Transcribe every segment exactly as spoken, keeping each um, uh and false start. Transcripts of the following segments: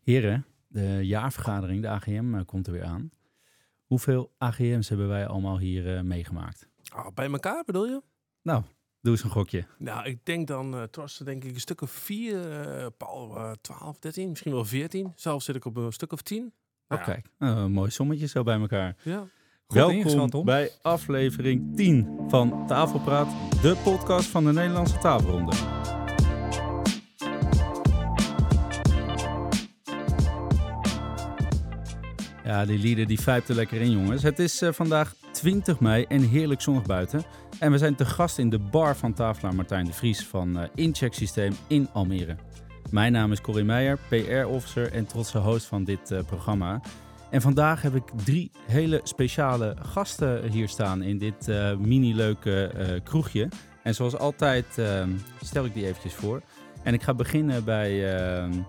Heren, de jaarvergadering, de A G M, uh, komt er weer aan. Hoeveel A G M's hebben wij allemaal hier uh, meegemaakt? Oh, bij elkaar bedoel je? Nou, doe eens een gokje. Nou, ik denk dan, uh, Torsten, denk ik een stuk of vier, uh, Paul, uh, twaalf, dertien, misschien wel veertien. Zelf zit ik op een stuk of tien. Nou, oh, ja. Kijk, uh, een mooi sommetje zo bij elkaar. Ja. Welkom bij aflevering tien van Tafelpraat, de podcast van de Nederlandse Tafelronde. Ja, die lieden die vijpt er lekker in, jongens. Het is uh, vandaag twintig mei en heerlijk zonnig buiten. En we zijn te gast in de bar van tafelaar Martijn de Vries van uh, Incheck Systeem in Almere. Mijn naam is Corrie Meijer, P R-officer en trotse host van dit uh, programma. En vandaag heb ik drie hele speciale gasten hier staan in dit uh, mini-leuke uh, kroegje. En zoals altijd uh, stel ik die eventjes voor. En ik ga beginnen bij, uh, uh,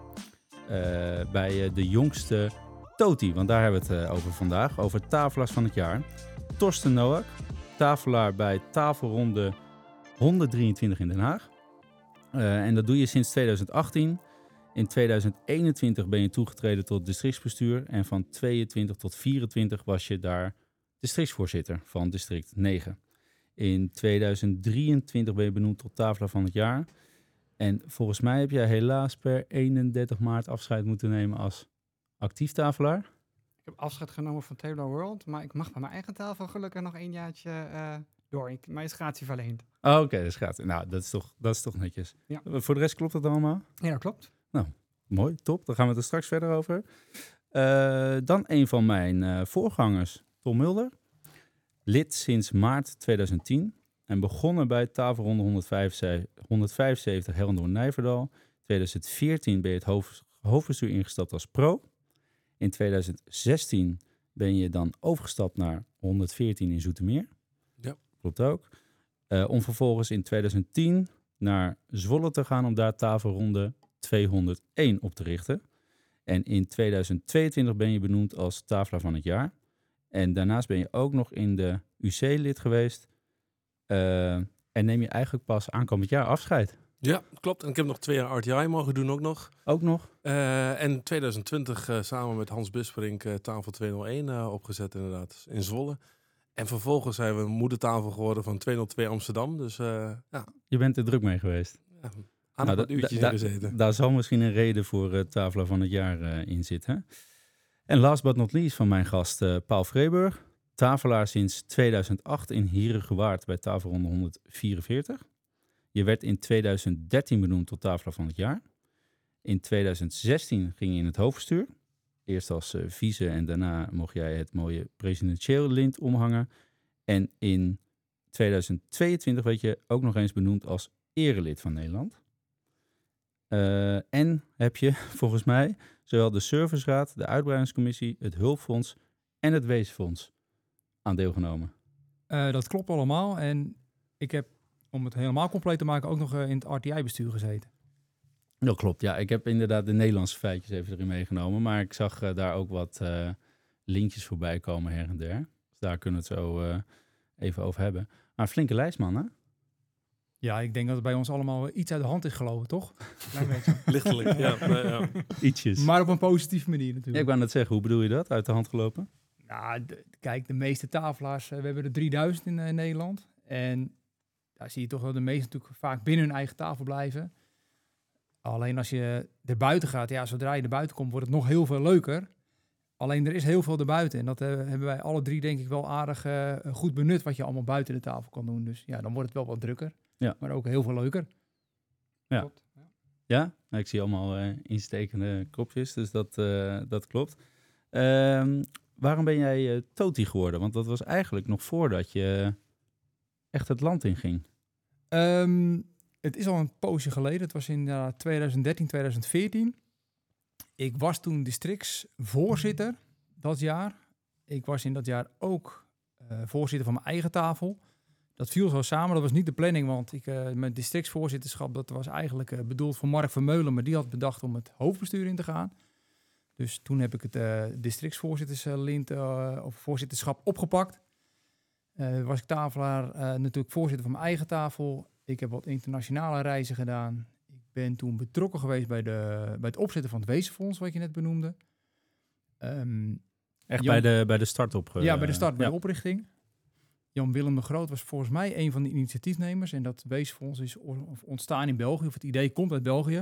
bij uh, de jongste Toti, want daar hebben we het uh, over vandaag. Over tafelaars van het jaar. Torsten Noack, tafelaar bij Tafelronde honderddrieëntwintig in Den Haag. Uh, en dat doe je sinds tweeduizend achttien. In tweeduizend eenentwintig ben je toegetreden tot districtsbestuur. En van tweeëntwintig tot vierentwintig was je daar districtsvoorzitter van district negen. In tweeduizend drieëntwintig ben je benoemd tot tafelaar van het jaar. En volgens mij heb jij helaas per eenendertig maart afscheid moeten nemen als actief tafelaar. Ik heb afscheid genomen van Taylor World, maar ik mag bij mijn eigen tafel gelukkig nog één jaartje uh, door. Ik, mij is gratie verleend. Oh, Oké, okay, dat is gratis. Nou, dat is toch, dat is toch netjes. Ja. Voor de rest klopt dat allemaal? Ja, dat klopt. Nou, mooi, top. Dan gaan we het er straks verder over. Uh, dan een van mijn uh, voorgangers, Tom Mulder. Lid sinds maart tweeduizend tien. En begonnen bij Tafelronde honderdvijfenzeventig Hellendoorn-Nijverdal. tweeduizend veertien ben je het hoofd, hoofdbestuur ingestapt als pro. In tweeduizend zestien ben je dan overgestapt naar honderdveertien in Zoetermeer. Ja. Klopt ook. Uh, om vervolgens in tweeduizend tien naar Zwolle te gaan om daar Tafelronde tweehonderdéén op te richten. En in tweeduizend tweeëntwintig ben je benoemd als tafelaar van het jaar. En daarnaast ben je ook nog in de U C-lid geweest. Uh, en neem je eigenlijk pas aankomend jaar afscheid. Ja, klopt. En ik heb nog twee jaar R T I mogen doen ook nog. Ook nog? Uh, en tweeduizend twintig uh, samen met Hans Busperink uh, tafel tweehonderdéén uh, opgezet inderdaad in Zwolle. En vervolgens zijn we moedertafel geworden van tweehonderdtwee Amsterdam. Dus uh, ja. Je bent er druk mee geweest. Ja, aan nou, een uurtje da- gezeten. Da- daar zal misschien een reden voor uh, tafelaar van het jaar uh, in zitten. En last but not least van mijn gast uh, Paul Vreeburg. Tafelaar sinds tweeduizend acht in Heerengewaard bij Tafelronde honderdvierenveertig. Je werd in tweeduizend dertien benoemd tot tafelaar van het jaar. In tweeduizend zestien ging je in het hoofdbestuur. Eerst als uh, vice en daarna mocht jij het mooie presidentieel lint omhangen. En in tweeduizend tweeëntwintig werd je ook nog eens benoemd als erelid van Nederland. Uh, en heb je volgens mij zowel de serviceraad, de uitbreidingscommissie, het hulpfonds en het weesfonds aan deelgenomen. Uh, dat klopt allemaal. En ik heb, om het helemaal compleet te maken, ook nog uh, in het R T I-bestuur gezeten. Dat klopt, ja. Ik heb inderdaad de Nederlandse feitjes even erin meegenomen. Maar ik zag uh, daar ook wat uh, linkjes voorbij komen her en der. Dus daar kunnen we het zo uh, even over hebben. Maar een flinke lijst, man, hè? Ja, ik denk dat het bij ons allemaal iets uit de hand is gelopen, toch? Klein beetje. Lichtelijk, ja, nee, ja. Ietsjes. Maar op een positieve manier natuurlijk. Ja, ik wou net zeggen, hoe bedoel je dat? Uit de hand gelopen? Nou, de, kijk, de meeste tafelaars, uh, we hebben er drieduizend in uh, Nederland. En daar zie je toch wel de meesten natuurlijk vaak binnen hun eigen tafel blijven. Alleen als je er buiten gaat, ja, zodra je er buiten komt, wordt het nog heel veel leuker. Alleen er is heel veel erbuiten. En dat uh, hebben wij alle drie denk ik wel aardig uh, goed benut wat je allemaal buiten de tafel kan doen. Dus ja, dan wordt het wel wat drukker. Ja. Maar ook heel veel leuker. Ja, klopt. Ja? Ja? Nou, ik zie allemaal uh, instekende kopjes, dus dat, uh, dat klopt. Uh, waarom ben jij uh, Toti geworden? Want dat was eigenlijk nog voordat je echt het land in ging. Um, het is al een poosje geleden. Het was in uh, tweeduizend dertien, tweeduizend veertien. Ik was toen districtsvoorzitter dat jaar. Ik was in dat jaar ook uh, voorzitter van mijn eigen tafel. Dat viel zo samen. Dat was niet de planning, want ik, uh, mijn districtsvoorzitterschap dat was eigenlijk uh, bedoeld voor Mark Vermeulen, maar die had bedacht om het hoofdbestuur in te gaan. Dus toen heb ik het uh, districtsvoorzitterslint uh, of voorzitterschap opgepakt. Uh, was ik tafelaar, uh, natuurlijk voorzitter van mijn eigen tafel. Ik heb wat internationale reizen gedaan. Ik ben toen betrokken geweest bij, de, bij het opzetten van het Wezenfonds, wat je net benoemde. Um, Echt Jan, bij, de, bij de start op? Uh, ja, bij de start, bij ja. de oprichting. Jan-Willem de Groot was volgens mij een van de initiatiefnemers. En dat Wezenfonds is ontstaan in België, of het idee komt uit België.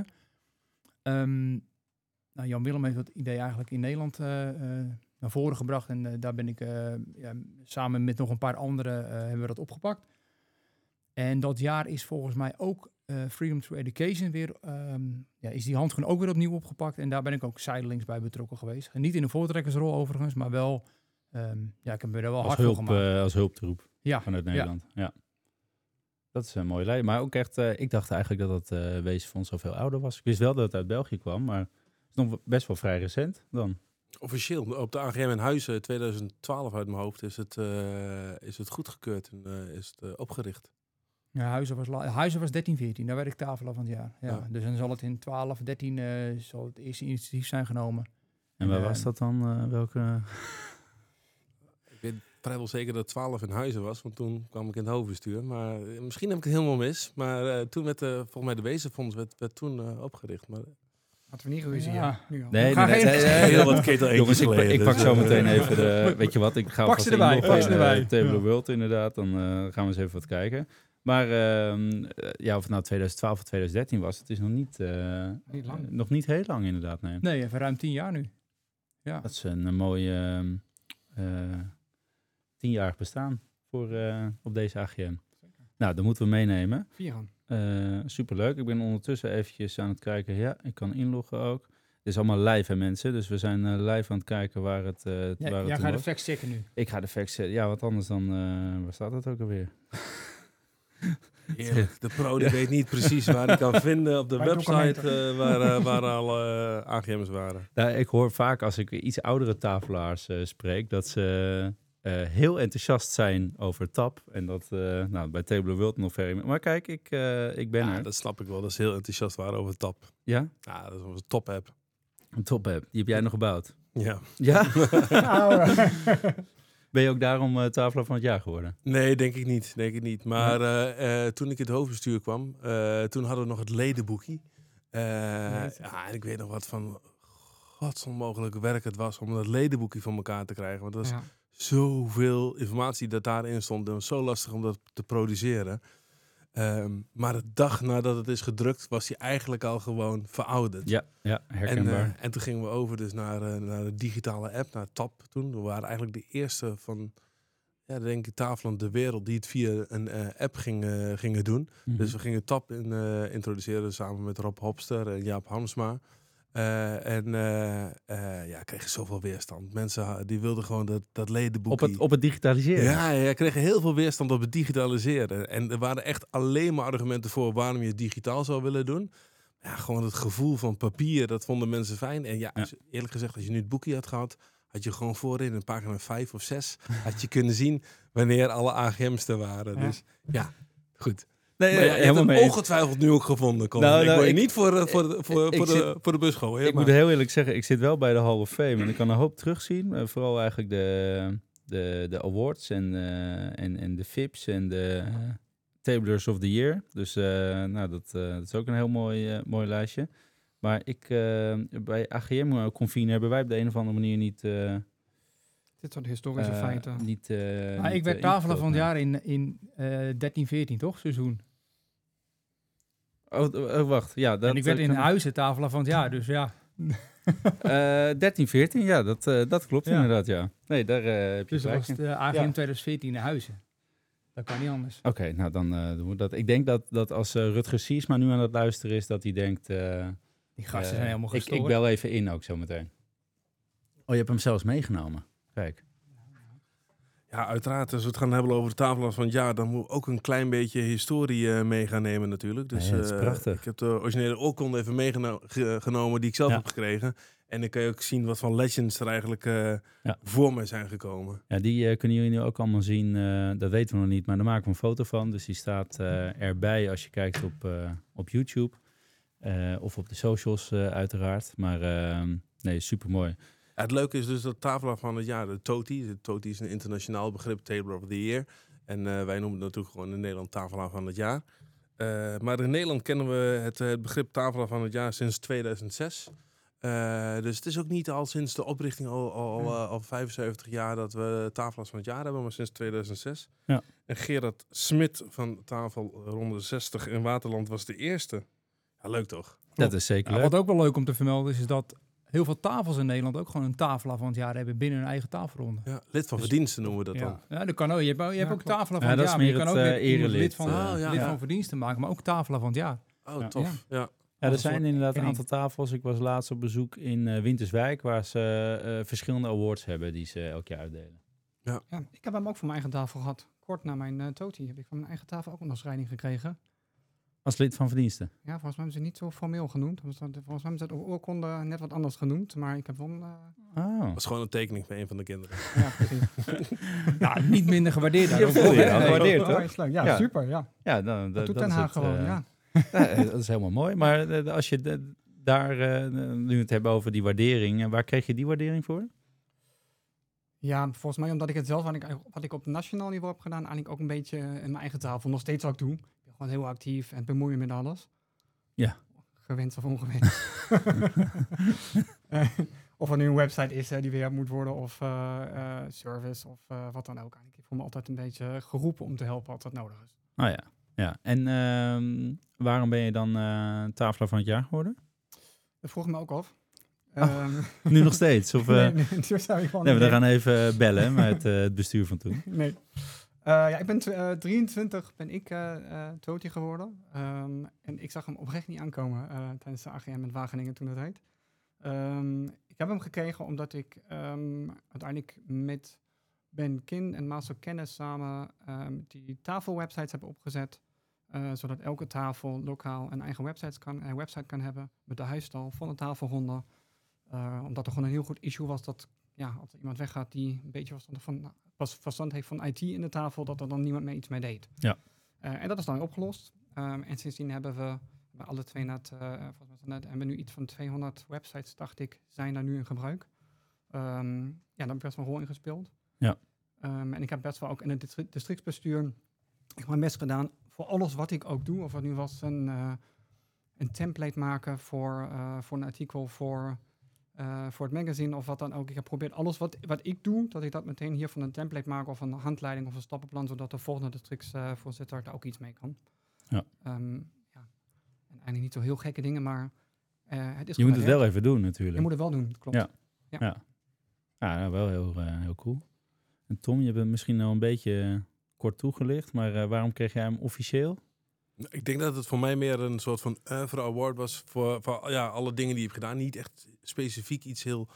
Um, nou, Jan-Willem heeft dat idee eigenlijk in Nederland uh, uh, naar voren gebracht. En uh, daar ben ik uh, ja, samen met nog een paar anderen uh, hebben we dat opgepakt. En dat jaar is volgens mij ook uh, Freedom Through Education weer, um, ja, is die handschoen ook weer opnieuw opgepakt. En daar ben ik ook zijdelings bij betrokken geweest. En niet in een voortrekkersrol overigens, maar wel, um, ja, ik heb me er wel als hard hulp, voor gemaakt. Uh, als hulptroep ja. vanuit Nederland. Ja. ja. Dat is een mooie lijn. Maar ook echt, uh, ik dacht eigenlijk dat het uh, Wezenfonds zoveel ouder was. Ik wist wel dat het uit België kwam, maar het is nog best wel vrij recent dan. Officieel, op de A G M in Huizen twintig twaalf uit mijn hoofd is het, uh, is het goedgekeurd en uh, is het uh, opgericht. Ja, Huizen was, la- Huizen was dertien veertien, daar werd ik tafelaar van het jaar. Ja. Ja. Dus dan zal het in twaalf, dertien uh, zal het eerste initiatief zijn genomen. En waar en, was dat dan? Uh, welke? Ik weet vrijwel zeker dat twaalf in Huizen was, want toen kwam ik in het hoofdbestuur. Maar uh, misschien heb ik het helemaal mis. Maar uh, toen werd uh, volgens mij de Wezenfonds werd, werd toen uh, opgericht. Maar hadden we niet ruzie, ja. ja. Nu al. Nee, nee, nee, nee, nee, heel wat ketel jongens, ik, geleden, ik pak dus, zo uh, meteen even de... Weet je wat, ik ga pak ze erbij, pak ze erbij. Uh, Table ja. World inderdaad, dan uh, gaan we eens even wat kijken. Maar uh, ja, of het nou twintig twaalf of twintig dertien was, het is nog niet, uh, niet lang. Uh, nog niet heel lang inderdaad. Nee, nee even ruim tien jaar nu. Ja. Dat is een, een mooie uh, tienjarig bestaan voor, uh, op deze A G M. Zeker. Nou, dat moeten we meenemen. Vieren. Uh, superleuk. Ik ben ondertussen eventjes aan het kijken. Ja, ik kan inloggen ook. Het is allemaal live, hè, mensen. Dus we zijn uh, live aan het kijken waar het uh, ja, waar het Jij gaat was. de facts checken nu. Ik ga de facts checken. Ja, wat anders dan... Uh, waar staat het ook alweer? Eerlijk, de pro die weet niet precies waar hij kan vinden op de Bij website uh, waar, uh, waar alle uh, A G M's waren. Nou, ik hoor vaak als ik iets oudere tafelaars uh, spreek, dat ze uh, heel enthousiast zijn over T A P. En dat, uh, nou, bij Table World nog ver. Maar kijk, ik, uh, ik ben ja, er. Dat snap ik wel, dat ze heel enthousiast waren over T A P. Ja? Ja, dat is een top-app. Een top-app, die heb jij nog gebouwd? Ja. Ja? Ben je ook daarom uh, tafelaar van het jaar geworden? Nee, denk ik niet. Denk ik niet. Maar uh, uh, toen ik in het hoofdbestuur kwam, uh, toen hadden we nog het ledenboekie. Uh, ja, en ik weet nog wat van godsonmogelijk werk het was om dat ledenboekie van elkaar te krijgen. Want dat was ja. zoveel informatie dat daarin stond. En zo lastig om dat te produceren. Um, maar de dag nadat het is gedrukt, was hij eigenlijk al gewoon verouderd. Ja, ja herkenbaar. En, uh, en toen gingen we over dus naar, uh, naar de digitale app, naar T A P toen. We waren eigenlijk de eerste van, ja, denk ik, tafelen de wereld die het via een uh, app gingen, gingen doen. Mm-hmm. Dus we gingen T A P in, uh, introduceren samen met Rob Hopster en Jaap Hamsma. Uh, en uh, uh, ja, kregen zoveel weerstand. Mensen die wilden gewoon dat, dat ledenboekje... Op het, op het digitaliseren? Ja, ja, kregen heel veel weerstand op het digitaliseren. En er waren echt alleen maar argumenten voor waarom je het digitaal zou willen doen. Ja, gewoon het gevoel van papier, dat vonden mensen fijn. En ja, ja. eerlijk gezegd, als je nu het boekje had gehad, had je gewoon voorin een pagina vijf of zes, had je kunnen zien wanneer alle A G M's er waren. Ja. Dus ja, goed. Nee, maar ja, je hebt hem ongetwijfeld nu ook gevonden. Nou, ik nou, wil je ik, niet voor, uh, voor, de, voor, ik, voor, ik de, zit, voor de bus gooien. Ik maar. moet heel eerlijk zeggen, ik zit wel bij de Hall of Fame. En ik kan een hoop terugzien. Uh, vooral eigenlijk de, de, de awards en, uh, en, en de V I P's en de uh, Tablers of the Year. Dus uh, nou, dat, uh, dat is ook een heel mooi, uh, mooi lijstje. Maar ik, uh, bij A G M-convene hebben wij op de een of andere manier niet... Uh, Dit soort historische uh, feiten. Niet, uh, maar niet, ik werd uh, tafelaar van het jaar in, in uh, dertien veertien, toch? Seizoen. Oh, oh, wacht. Ja, dat, en ik werd in kan... Huizen tafelaar van het jaar, dus ja. uh, dertien veertien, ja, dat, uh, dat klopt ja. inderdaad, ja. Nee, daar uh, heb je dus dat was het uh, A G M ja. twintig veertien in Huizen. Dat kan niet anders. Oké, okay, nou dan uh, doen we dat. Ik denk dat, dat als uh, Rutger Siersma nu aan het luisteren is, dat hij denkt... Uh, Die gasten uh, zijn helemaal gestoord. Ik, ik bel even in ook zo meteen. Oh, je hebt hem zelfs meegenomen. Kijk. Ja, uiteraard. Als we het gaan hebben over de tafelaars van het jaar, dan moet ook een klein beetje historie uh, mee gaan nemen natuurlijk. Dus ja, dat is prachtig. Uh, ik heb de originele oorkonde even meegenomen die ik zelf ja. heb gekregen. En dan kan je ook zien wat van legends er eigenlijk uh, ja. voor mij zijn gekomen. Ja, die uh, kunnen jullie nu ook allemaal zien. Uh, dat weten we nog niet, maar daar maken we een foto van. Dus die staat uh, erbij als je kijkt op, uh, op YouTube. Uh, of op de socials uh, uiteraard. Maar uh, nee, supermooi. Ja, het leuke is dus dat tafelaar van het jaar, de TOTY. De TOTY is een internationaal begrip, Table of the Year. En uh, wij noemen het natuurlijk gewoon in Nederland tafelaar van het jaar. Uh, maar in Nederland kennen we het, het begrip tafelaar van het jaar sinds tweeduizend zes. Uh, dus het is ook niet al sinds de oprichting al, al, al, uh, al vijfenzeventig jaar dat we tafelaars van het jaar hebben, maar sinds tweeduizend zes. Ja. En Gerard Smit van Tafelronde zestig in Waterland was de eerste. Ja, leuk toch? Dat is zeker Ja, leuk. wat ook wel leuk om te vermelden is, is dat heel veel tafels in Nederland ook gewoon een tafelaar van het jaar hebben binnen hun eigen tafelronde. Ja, lid van Dus- verdiensten noemen we dat ja. dan. Ja, dat kan ook. Je hebt, ook- je hebt Ja, ook klopt. tafelaar van Ja, het dat jaar, is maar je meer kan ook het, met uh, iemand erelid, lid van, uh, Oh, ja. lid ja. van verdiensten maken, maar ook tafelaar van het jaar. Oh, Ja. tof. Ja. Ja, Als er een zijn soort inderdaad een erkenning. aantal tafels. Ik was laatst op bezoek in uh, Winterswijk, waar ze uh, verschillende awards hebben die ze elk jaar uitdelen. Ja, ik heb hem ook voor mijn eigen tafel gehad. Kort na mijn uh, Toti heb ik van mijn eigen tafel ook een afscheiding gekregen. Als lid van verdiensten. Ja, volgens mij hebben ze niet zo formeel genoemd. Volgens mij hebben ze het oorkonde net wat anders genoemd. Maar ik heb wel... Uh, Oh. Dat was gewoon een tekening van een van de kinderen. ja, precies. Ja, niet minder gewaardeerd. Ja, daarom. voel je, Nee, ja, nee. gewaardeerd, Oh, toch? is leuk. Ja, Ja. super. Ja. Ja, dan, Dat dat, doet dat Den is Haag het, gewoon, uh, ja. ja, dat is helemaal mooi. Maar uh, als je de, daar, uh, nu we het hebben over die waardering, uh, waar kreeg je die waardering voor? Ja, volgens mij omdat ik het zelf, wat ik, wat ik op nationaal niveau heb gedaan, eigenlijk ook een beetje in mijn eigen tafel. Nog steeds wat ik doe. Ik ben gewoon heel actief en bemoeien met alles. Ja. Gewenst of ongewenst. uh, of er nu een website is uh, die weer moet worden, of uh, uh, service, of uh, wat dan ook. Ik voel me altijd een beetje geroepen om te helpen als dat nodig is. Oh ja, ja. En uh, waarom ben je dan uh, tafelaar van het jaar geworden? Dat vroeg ik me ook af. Oh, um, nu nog steeds? Of, uh, nee, nee, zo zou ik gewoon nee, we nee. gaan even bellen met uh, het bestuur van toen. Nee. Uh, ja, ik ben tw- uh, drieëntwintig ben ik uh, uh, Toti geworden. Um, en ik zag hem oprecht niet aankomen uh, tijdens de A G M in Wageningen toen dat heet. Um, ik heb hem gekregen omdat ik um, uiteindelijk met Ben Kin en Master Kennis samen um, die tafelwebsites hebben opgezet. Uh, zodat elke tafel lokaal een eigen website kan, uh, website kan hebben met de huisstal van de tafelronde. Uh, omdat er gewoon een heel goed issue was dat ja, als er iemand weggaat die een beetje verstand, van, pas verstand heeft van I T in de tafel, dat er dan niemand meer iets mee deed. Ja. Uh, en dat is dan opgelost. Um, en sindsdien hebben we bij alle twee net, uh, volgens mij net, hebben we nu iets van tweehonderd websites, dacht ik, zijn daar nu in gebruik. Um, ja, daar heb ik best wel een rol in gespeeld. Ja. Um, en ik heb best wel ook in het distri- districtsbestuur ik heb mijn best gedaan voor alles wat ik ook doe. Of het nu was een, uh, een template maken voor, uh, voor een artikel, voor, uh, voor het magazine of wat dan ook. Ik heb geprobeerd alles wat, wat ik doe, dat ik dat meteen hier van een template maak of een handleiding of een stappenplan, zodat de volgende districtsvoorzitter uh, daar ook iets mee kan. Ja. Um, ja. En eigenlijk niet zo heel gekke dingen, maar uh, het is Je moet het gewaardeerd. wel even doen natuurlijk. Je moet het wel doen, klopt. Ja. Ja. Ja, ja nou, wel heel, uh, heel cool. En Tom, je bent misschien al een beetje uh, kort toegelicht, maar uh, waarom kreeg jij hem officieel? Ik denk dat het voor mij meer een soort van oeuvre award was voor, voor ja, alle dingen die je hebt gedaan. Niet echt specifiek iets heel,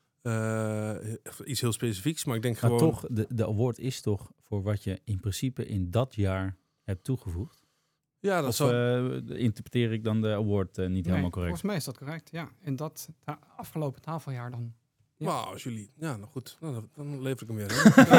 uh, iets heel specifieks, maar ik denk Maar gewoon... toch, de, de award is toch voor wat je in principe in dat jaar hebt toegevoegd? Ja, dat Of zou... uh, interpreteer ik dan de award uh, niet Nee, helemaal correct? volgens mij is dat correct, ja. En dat ta- afgelopen tafeljaar dan. Ja. Nou, als jullie... Ja, nou goed. Nou, dan, dan lever ik hem weer in.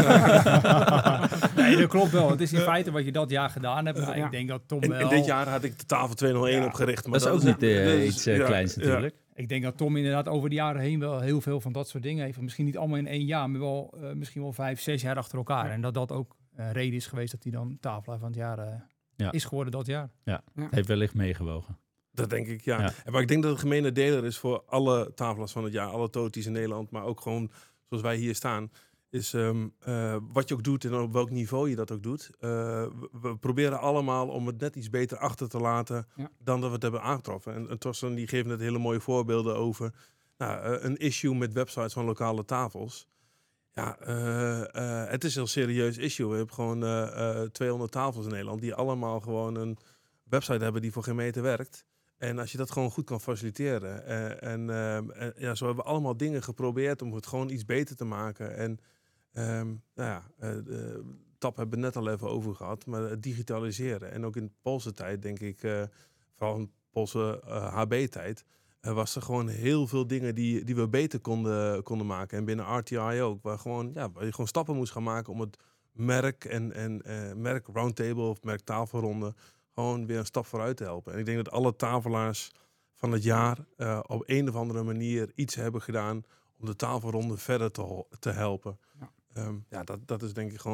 Nee, dat klopt wel. Het is in feite wat je dat jaar gedaan hebt. Maar Ja. ik denk dat Tom En, wel... en dit jaar had ik de tafel tweehonderdéén Ja. opgericht. Maar Dat is ook niet uh, dat is- iets uh, ja, kleins ja. natuurlijk. Ik denk dat Tom inderdaad over de jaren heen wel heel veel van dat soort dingen heeft. Misschien niet allemaal in één jaar, maar wel uh, misschien wel vijf, zes jaar achter elkaar. Ja. En dat dat ook een uh, reden is geweest dat hij dan tafelaar van het jaar uh, Ja. is geworden dat jaar. Ja, Ja. het heeft wellicht meegewogen. Dat denk ik, ja. Ja. En maar ik denk dat het gemene deler is voor alle tafelaars van het jaar, alle toties in Nederland, maar ook gewoon zoals wij hier staan, is um, uh, wat je ook doet en op welk niveau je dat ook doet. Uh, we, we proberen allemaal om het net iets beter achter te laten Ja. dan dat we het hebben aangetroffen. En, en Torsten die geeft net hele mooie voorbeelden over nou, uh, een issue met websites van lokale tafels. Ja, uh, uh, het is een heel serieus issue. We hebben gewoon uh, uh, tweehonderd tafels in Nederland die allemaal gewoon een website hebben die voor geen meter werkt. En als je dat gewoon goed kan faciliteren. Uh, en uh, uh, ja, zo hebben we allemaal dingen geprobeerd om het gewoon iets beter te maken. En um, nou ja, uh, de tap hebben we net al even over gehad. Maar het digitaliseren. En ook in de Poolse tijd, denk ik, uh, vooral in de Poolse uh, H B-tijd, uh, was er gewoon heel veel dingen die, die we beter konden, konden maken. En binnen R T I ook, waar, gewoon, ja, waar je gewoon stappen moest gaan maken om het merk en, en uh, merk roundtable of merk tafelronde gewoon weer een stap vooruit te helpen. En ik denk dat alle tafelaars van het jaar uh, op een of andere manier iets hebben gedaan om de tafelronde verder te, te helpen. Ja. Um, ja, dat, dat is denk ik gewoon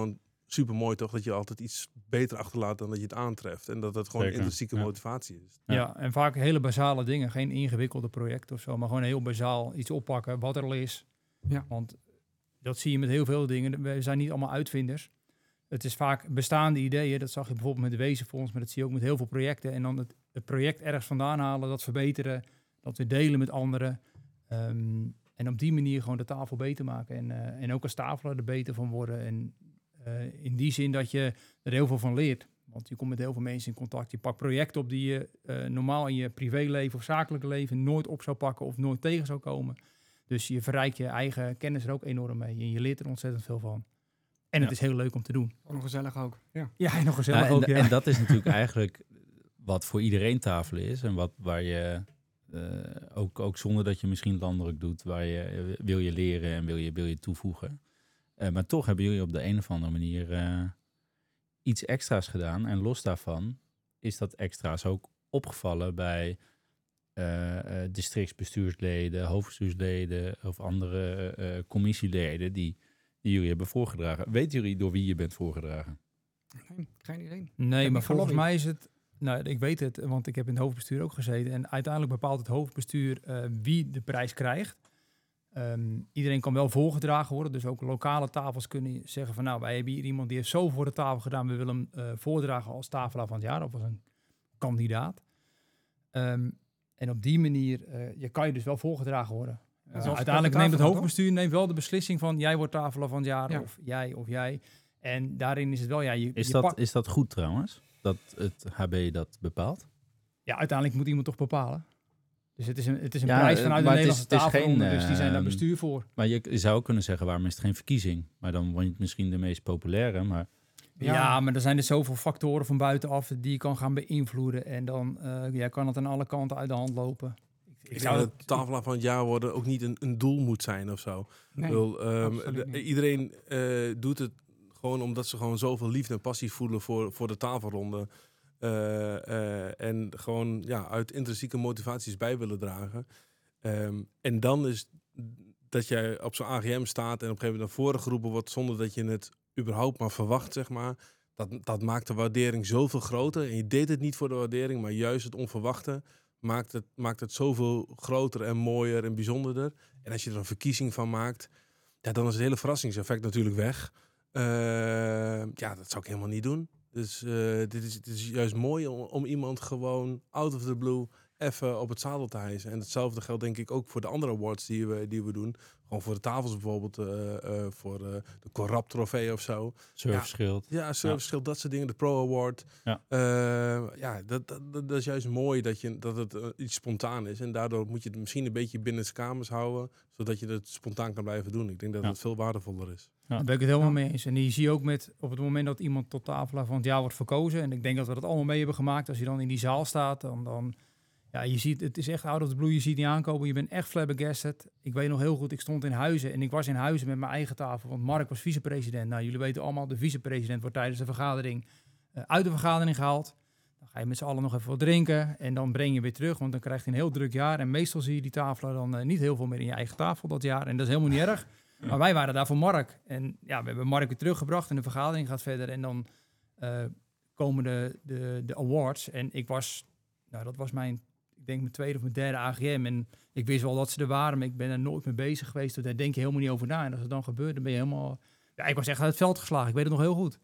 super mooi toch, dat je altijd iets beter achterlaat dan dat je het aantreft. En dat het gewoon Zeker, intrinsieke ja. motivatie is. Ja. Ja. en vaak hele basale dingen. Geen ingewikkelde projecten of zo, maar gewoon heel bazaal iets oppakken wat er al is. Ja. Want dat zie je met heel veel dingen. We zijn niet allemaal uitvinders. Het is vaak bestaande ideeën. Dat zag je bijvoorbeeld met de Wezenfonds, maar dat zie je ook met heel veel projecten. En dan het, het project ergens vandaan halen, dat verbeteren, dat weer delen met anderen. Um, en op die manier gewoon de tafel beter maken. En, uh, en ook als tafelaar er beter van worden. En uh, in die zin dat je er heel veel van leert. Want je komt met heel veel mensen in contact. Je pakt projecten op die je uh, normaal in je privéleven of zakelijke leven nooit op zou pakken of nooit tegen zou komen. Dus je verrijkt je eigen kennis er ook enorm mee. En je leert er ontzettend veel van. En Ja. het is heel leuk om te doen. Ook nog gezellig ook. Ja. Ja, en nog gezellig Nou, en, ook, ja. en dat is natuurlijk eigenlijk wat voor iedereen tafelen is. En wat waar je uh, ook, ook zonder dat je misschien landelijk doet, waar je uh, wil je leren en wil je, wil je toevoegen. Uh, maar toch hebben jullie op de een of andere manier uh, iets extra's gedaan. En los daarvan is dat extra's ook opgevallen bij uh, uh, districtsbestuursleden, hoofdbestuursleden of andere uh, commissieleden die, die jullie hebben voorgedragen. Weten jullie door wie je bent voorgedragen? Geen, geen idee. Nee, Heb maar ik volgens gelobbyd? mij is het... Nou, ik weet het, want ik heb in het hoofdbestuur ook gezeten. En uiteindelijk bepaalt het hoofdbestuur uh, wie de prijs krijgt. Um, iedereen kan wel voorgedragen worden. Dus ook lokale tafels kunnen zeggen van... nou, wij hebben hier iemand die heeft zo voor de tafel gedaan. We willen hem uh, voordragen als tafelaar van het jaar of als een kandidaat. Um, en op die manier uh, je kan je dus wel voorgedragen worden. Uh, Zoals uiteindelijk de neemt het tafelaar, hoofdbestuur neemt wel de beslissing van... jij wordt tafelaar van het jaar Ja. of jij of jij. En daarin is het wel... Ja, je, Is, je dat, pakt- is dat goed trouwens? Dat het H B dat bepaalt? Ja, uiteindelijk moet iemand toch bepalen. Dus het is een, het is een Ja, prijs vanuit de maar het is- Nederlandse het is tafelronde, geen, dus die zijn daar ehm, bestuur voor. Maar je, je zou ook kunnen zeggen, waarom is het geen verkiezing? Maar dan word je misschien de meest populaire. Maar Ja. Ja. maar er zijn er zoveel factoren van buitenaf die je kan gaan beïnvloeden. En dan uh, ja, kan het aan alle kanten uit de hand lopen. Ik zou dat het tafelaar van het jaar worden ook niet een, een doel moet zijn of zo. Nee, Ik bedoel, um, absoluut de- niet. iedereen uh, doet het gewoon omdat ze gewoon zoveel liefde en passie voelen voor, voor de tafelronde. Uh, uh, en gewoon ja, uit intrinsieke motivaties bij willen dragen. Um, en dan is dat jij op zo'n A G M staat en op een gegeven moment naar voren geroepen wordt zonder dat je het überhaupt maar verwacht, zeg maar. Dat, dat maakt de waardering zoveel groter. En je deed het niet voor de waardering, maar juist het onverwachte maakt het, maakt het zoveel groter en mooier en bijzonderder. En als je er een verkiezing van maakt, ja, dan is het hele verrassingseffect natuurlijk weg. Uh, ja, dat zou ik helemaal niet doen. Dus uh, dit, is, dit is juist mooi om, om iemand gewoon out of the blue even op het zadel te hijsen. En hetzelfde geldt denk ik ook voor de andere awards die we, die we doen. Gewoon voor de tafels bijvoorbeeld, uh, uh, voor uh, de Corrupt trofee of zo. Surfschild. Ja, ja Surfschild, dat soort dingen. De Pro Award. Ja, uh, ja dat, dat, dat, dat is juist mooi dat, je, dat het uh, iets spontaan is. En daardoor moet je het misschien een beetje binnen de kamers houden, zodat je het spontaan kan blijven doen. Ik denk dat ja. het veel waardevoller is. Ja. Daar ben ik het helemaal mee eens. En die zie je ook met op het moment dat iemand tot tafelaar van het jaar wordt verkozen. En ik denk dat we dat allemaal mee hebben gemaakt. Als je dan in die zaal staat, dan... dan ja, je ziet, het is echt out of the blue. Je ziet niet aankomen. Je bent echt flabbergasted. Ik weet nog heel goed, ik stond in Huizen en ik was in Huizen met mijn eigen tafel. Want Mark was vicepresident. Nou, jullie weten allemaal, de vicepresident wordt tijdens de vergadering uh, uit de vergadering gehaald. Dan ga je met z'n allen nog even wat drinken en dan breng je weer terug. Want dan krijg je een heel druk jaar. En meestal zie je die tafelen dan uh, niet heel veel meer in je eigen tafel dat jaar. En dat is helemaal niet erg. Maar wij waren daar voor Mark. En ja, we hebben Mark weer teruggebracht en de vergadering gaat verder. En dan uh, komen de, de, de awards. En ik was, nou dat was mijn... Ik denk mijn tweede of mijn derde A G M. En ik wist wel dat ze er waren, maar ik ben er nooit mee bezig geweest. Dus daar denk je helemaal niet over na. En als het dan gebeurt, dan ben je helemaal... Ja, ik was echt uit het veld geslagen. Ik weet het nog heel goed.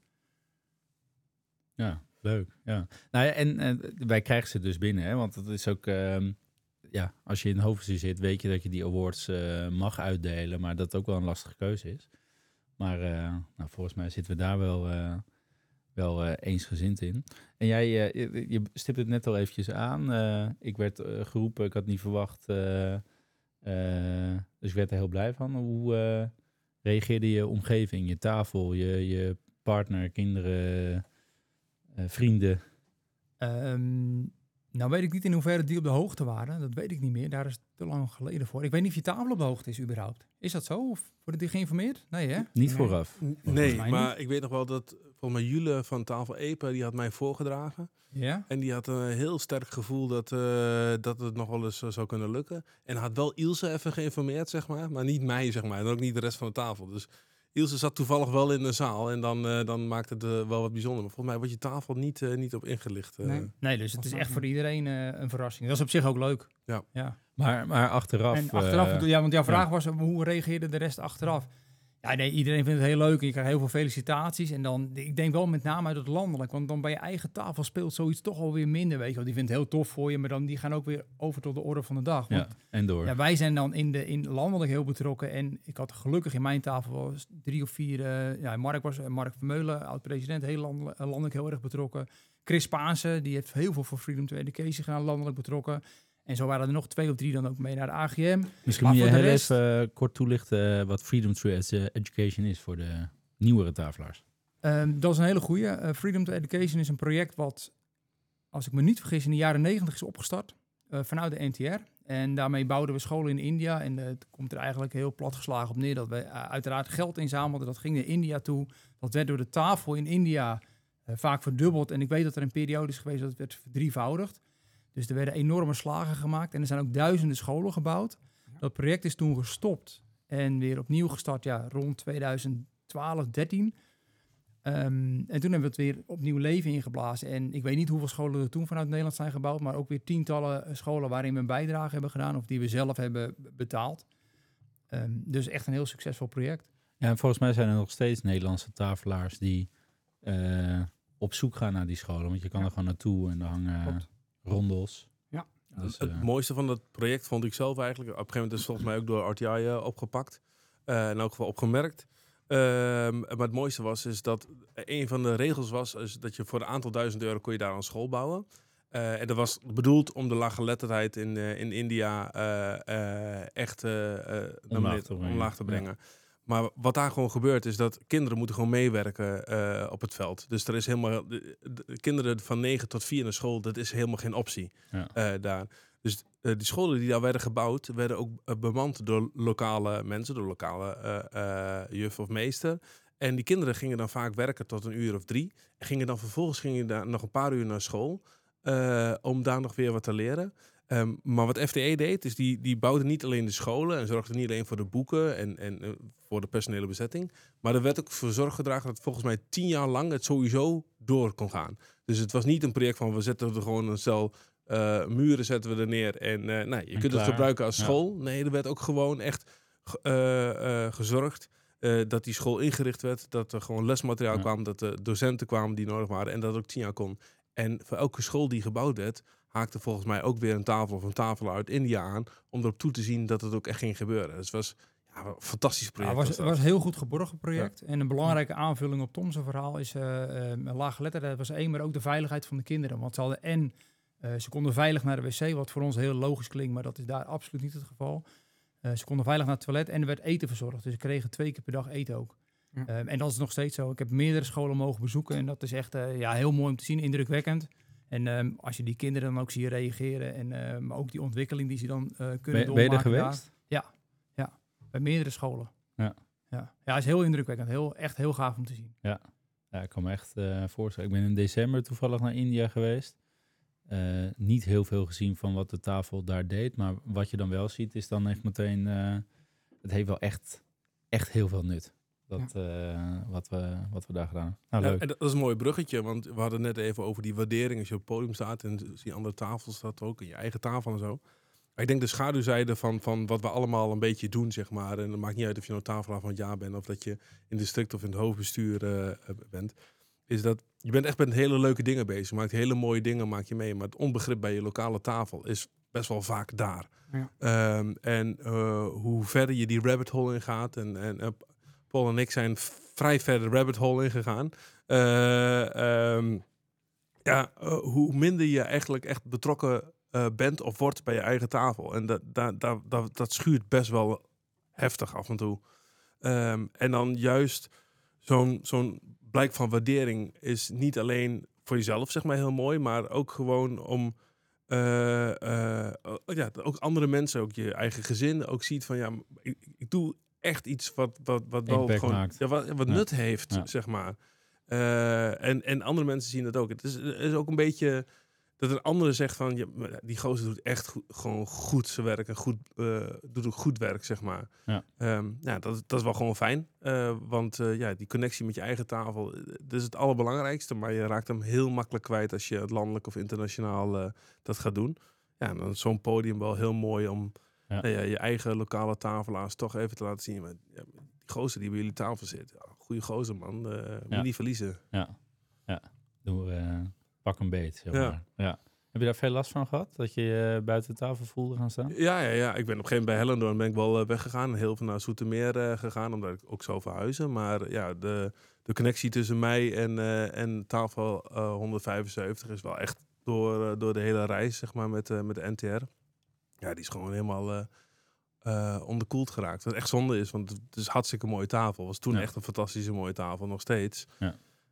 Ja, leuk. Ja. Nou ja, en, en wij krijgen ze dus binnen, hè? Want het is ook... Um, ja, als je in het hoofdbestuur zit, weet je dat je die awards uh, mag uitdelen. Maar dat het ook wel een lastige keuze is. Maar uh, nou, volgens mij zitten we daar wel... Uh, wel uh, eensgezind in. En jij, uh, je, je stipt het net al eventjes aan. Uh, ik werd uh, geroepen, ik had niet verwacht. Uh, uh, dus ik werd er heel blij van. Hoe uh, reageerde je omgeving, je tafel, je, je partner, kinderen, uh, vrienden? Um, nou weet ik niet in hoeverre die op de hoogte waren. Dat weet ik niet meer. Daar is te lang geleden voor. Ik weet niet of je tafel op de hoogte is überhaupt. Is dat zo? Of worden die geïnformeerd? Nee, hè? Niet nee. vooraf. Nee, mij maar niet. ik weet nog wel dat volgens mij Jule van Tafel Epa, die had mij voorgedragen. Ja? En die had een heel sterk gevoel dat, uh, dat het nog wel eens uh, zou kunnen lukken. En had wel Ilse even geïnformeerd, zeg maar. Maar niet mij, zeg maar. En ook niet de rest van de tafel. Dus Ilse zat toevallig wel in de zaal en dan, uh, dan maakt het uh, wel wat bijzonder. Maar volgens mij wordt je tafel niet, uh, niet op ingelicht. Uh. Nee. nee, dus het is echt voor iedereen uh, een verrassing. Dat is op zich ook leuk. Ja. ja. Maar, maar achteraf... En achteraf, uh, ja, want jouw vraag ja. was, hoe reageerde de rest achteraf? Ja, nee, iedereen vindt het heel leuk en je krijgt heel veel felicitaties. En dan, ik denk wel met name uit het landelijk, want dan bij je eigen tafel speelt zoiets toch alweer minder, weet je wel. Die vindt het heel tof voor je, maar dan die gaan ook weer over tot de orde van de dag. Want, ja, en door. Ja, wij zijn dan in de in landelijk heel betrokken en ik had gelukkig in mijn tafel wel drie of vier, uh, ja, Mark was Mark Vermeulen, oud-president, heel landelijk, landelijk heel erg betrokken. Chris Paanse, die heeft heel veel voor Freedom to Education gedaan, landelijk betrokken. En zo waren er nog twee of drie dan ook mee naar de A G M. Misschien moet je heel rest... even uh, kort toelichten uh, wat Freedom to Education is voor de nieuwere tafelaars. Um, dat is een hele goeie. Uh, Freedom to Education is een project wat, als ik me niet vergis, in de jaren negentig is opgestart. Uh, vanuit de N T R. En daarmee bouwden we scholen in India. En uh, het komt er eigenlijk heel platgeslagen op neer dat we uh, uiteraard geld inzamelden. Dat ging naar India toe. Dat werd door de tafel in India uh, vaak verdubbeld. En ik weet dat er een periode is geweest dat het werd verdrievoudigd. Dus er werden enorme slagen gemaakt en er zijn ook duizenden scholen gebouwd. Ja. Dat project is toen gestopt en weer opnieuw gestart ja, rond tweeduizend twaalf, dertien. Um, en toen hebben we het weer opnieuw leven ingeblazen. En ik weet niet hoeveel scholen er toen vanuit Nederland zijn gebouwd, maar ook weer tientallen scholen waarin we een bijdrage hebben gedaan of die we zelf hebben betaald. Um, dus echt een heel succesvol project. Ja, en volgens mij zijn er nog steeds Nederlandse tafelaars die uh, op zoek gaan naar die scholen. Want je kan ja. er gewoon naartoe en dan hangen... Klopt. Rondels. Ja. Dus, het uh... mooiste van dat project vond ik zelf eigenlijk. Op een gegeven moment is het volgens mij ook door R T I uh, opgepakt. Uh, in elk geval opgemerkt. Uh, maar het mooiste was is dat een van de regels was is dat je voor een aantal duizend euro kon je daar een school bouwen. Uh, en dat was bedoeld om de laaggeletterdheid in, uh, in India uh, uh, echt uh, uh, omlaag, te omlaag te brengen. Ja. Maar wat daar gewoon gebeurt is dat kinderen moeten gewoon meewerken uh, op het veld. Dus er is helemaal de, de kinderen van negen tot vier naar school, dat is helemaal geen optie ja. uh, daar. Dus uh, die scholen die daar werden gebouwd, werden ook uh, bemand door lokale mensen, door lokale uh, uh, juf of meester. En die kinderen gingen dan vaak werken tot een uur of drie. En gingen dan vervolgens gingen daar nog een paar uur naar school uh, om daar nog weer wat te leren. Um, maar wat F T E deed, is die, die bouwde niet alleen de scholen en zorgde niet alleen voor de boeken en, en uh, voor de personele bezetting. Maar er werd ook voor zorg gedragen dat volgens mij tien jaar lang het sowieso door kon gaan. Dus het was niet een project van we zetten er gewoon een stel uh, muren zetten we er neer en uh, nou, je en kunt klaar. Het gebruiken als school. Ja. Nee, er werd ook gewoon echt uh, uh, gezorgd uh, dat die school ingericht werd. Dat er gewoon lesmateriaal ja. kwam, dat er docenten kwamen die nodig waren en dat het ook tien jaar kon. En voor elke school die gebouwd werd, haakte volgens mij ook weer een tafel of een tafel uit India aan om erop toe te zien dat het ook echt ging gebeuren. Dus het was ja, een fantastisch project. Ja, het was, was, was een heel goed geborgen project. Ja. En een belangrijke aanvulling op Tom's verhaal is uh, uh, laaggeletterdheid was één, maar ook de veiligheid van de kinderen. Want ze hadden en uh, ze konden veilig naar de wc, wat voor ons heel logisch klinkt, maar dat is daar absoluut niet het geval. Uh, ze konden veilig naar het toilet en er werd eten verzorgd. Dus ze kregen twee keer per dag eten ook. Ja. Uh, en dat is nog steeds zo. Ik heb meerdere scholen mogen bezoeken en dat is echt uh, ja, heel mooi om te zien, indrukwekkend. En um, als je die kinderen dan ook ziet reageren en um, ook die ontwikkeling die ze dan uh, kunnen ben, doormaken. Ben je er geweest? Daar. Ja, ja, bij meerdere scholen. Ja. Ja, ja, is heel indrukwekkend. Heel, echt heel gaaf om te zien. Ja, ja ik kan me echt uh, voorstellen. Ik ben in december toevallig naar India geweest. Uh, niet heel veel gezien van wat de tafel daar deed. Maar wat je dan wel ziet is dan echt meteen... Uh, het heeft wel echt, echt heel veel nut. Dat, ja. uh, wat, we, wat we daar gedaan hebben. Nou, ja, leuk. en dat is een mooi bruggetje, want we hadden net even over die waardering. Als je op het podium staat en zie andere tafels staat ook, en je eigen tafel en zo. Maar ik denk de schaduwzijde van, van wat we allemaal een beetje doen, zeg maar. En het maakt niet uit of je nou tafelaar van het jaar bent of dat je in het district of in het hoofdbestuur uh, bent. Is dat je bent echt met hele leuke dingen bezig. Je maakt hele mooie dingen, maak je mee. Maar het onbegrip bij je lokale tafel is best wel vaak daar. Ja. Um, en uh, hoe verder je die rabbit hole in gaat en... en uh, Paul en ik zijn vrij ver de rabbit hole ingegaan. Uh, um, ja, uh, hoe minder je eigenlijk echt betrokken uh, bent of wordt bij je eigen tafel. En dat, dat, dat, dat, dat schuurt best wel heftig af en toe. Um, en dan juist zo'n, zo'n blijk van waardering is niet alleen voor jezelf, zeg maar, heel mooi. Maar ook gewoon om uh, uh, ja, ook andere mensen, ook je eigen gezin, ook ziet van ja, ik, ik doe echt iets wat, wat, wat wel Impact gewoon maakt. Ja, wat, wat ja. nut heeft, ja. zeg maar. Uh, en, en andere mensen zien dat ook. Het is, is ook een beetje dat een andere zegt van, ja, die gozer doet echt goed, gewoon goed zijn werk en goed, uh, doet ook goed werk, zeg maar. Ja. Um, ja, dat, dat is wel gewoon fijn. Uh, want uh, ja, die connectie met je eigen tafel, dat is het allerbelangrijkste. Maar je raakt hem heel makkelijk kwijt als je het landelijk of internationaal uh, dat gaat doen. Ja, dan is zo'n podium wel heel mooi om ja. Uh, ja, je eigen lokale tafelaars toch even te laten zien. Maar, ja, die gozer die bij jullie tafel zit, ja, goede gozer man, uh, moet ja. niet verliezen. Ja, ja. Doe, uh, pak een beet, zeg maar. Ja. Ja. Heb je daar veel last van gehad? Dat je je uh, buiten de tafel voelde gaan staan? Ja, ja, ja. Ik ben op een gegeven moment bij Hellendoorn ben ik wel uh, weggegaan. Heel veel naar Zoetermeer uh, gegaan, omdat ik ook zou verhuizen. Maar uh, ja, de, de connectie tussen mij en, uh, en tafel uh, honderdvijfenzeventig is wel echt door, uh, door de hele reis, zeg maar, met, uh, met de N T R. Ja, die is gewoon helemaal uh, uh, onderkoeld geraakt. Wat echt zonde is, want het is hartstikke mooie tafel. Het was toen ja. echt een fantastische mooie tafel, nog steeds. Ja.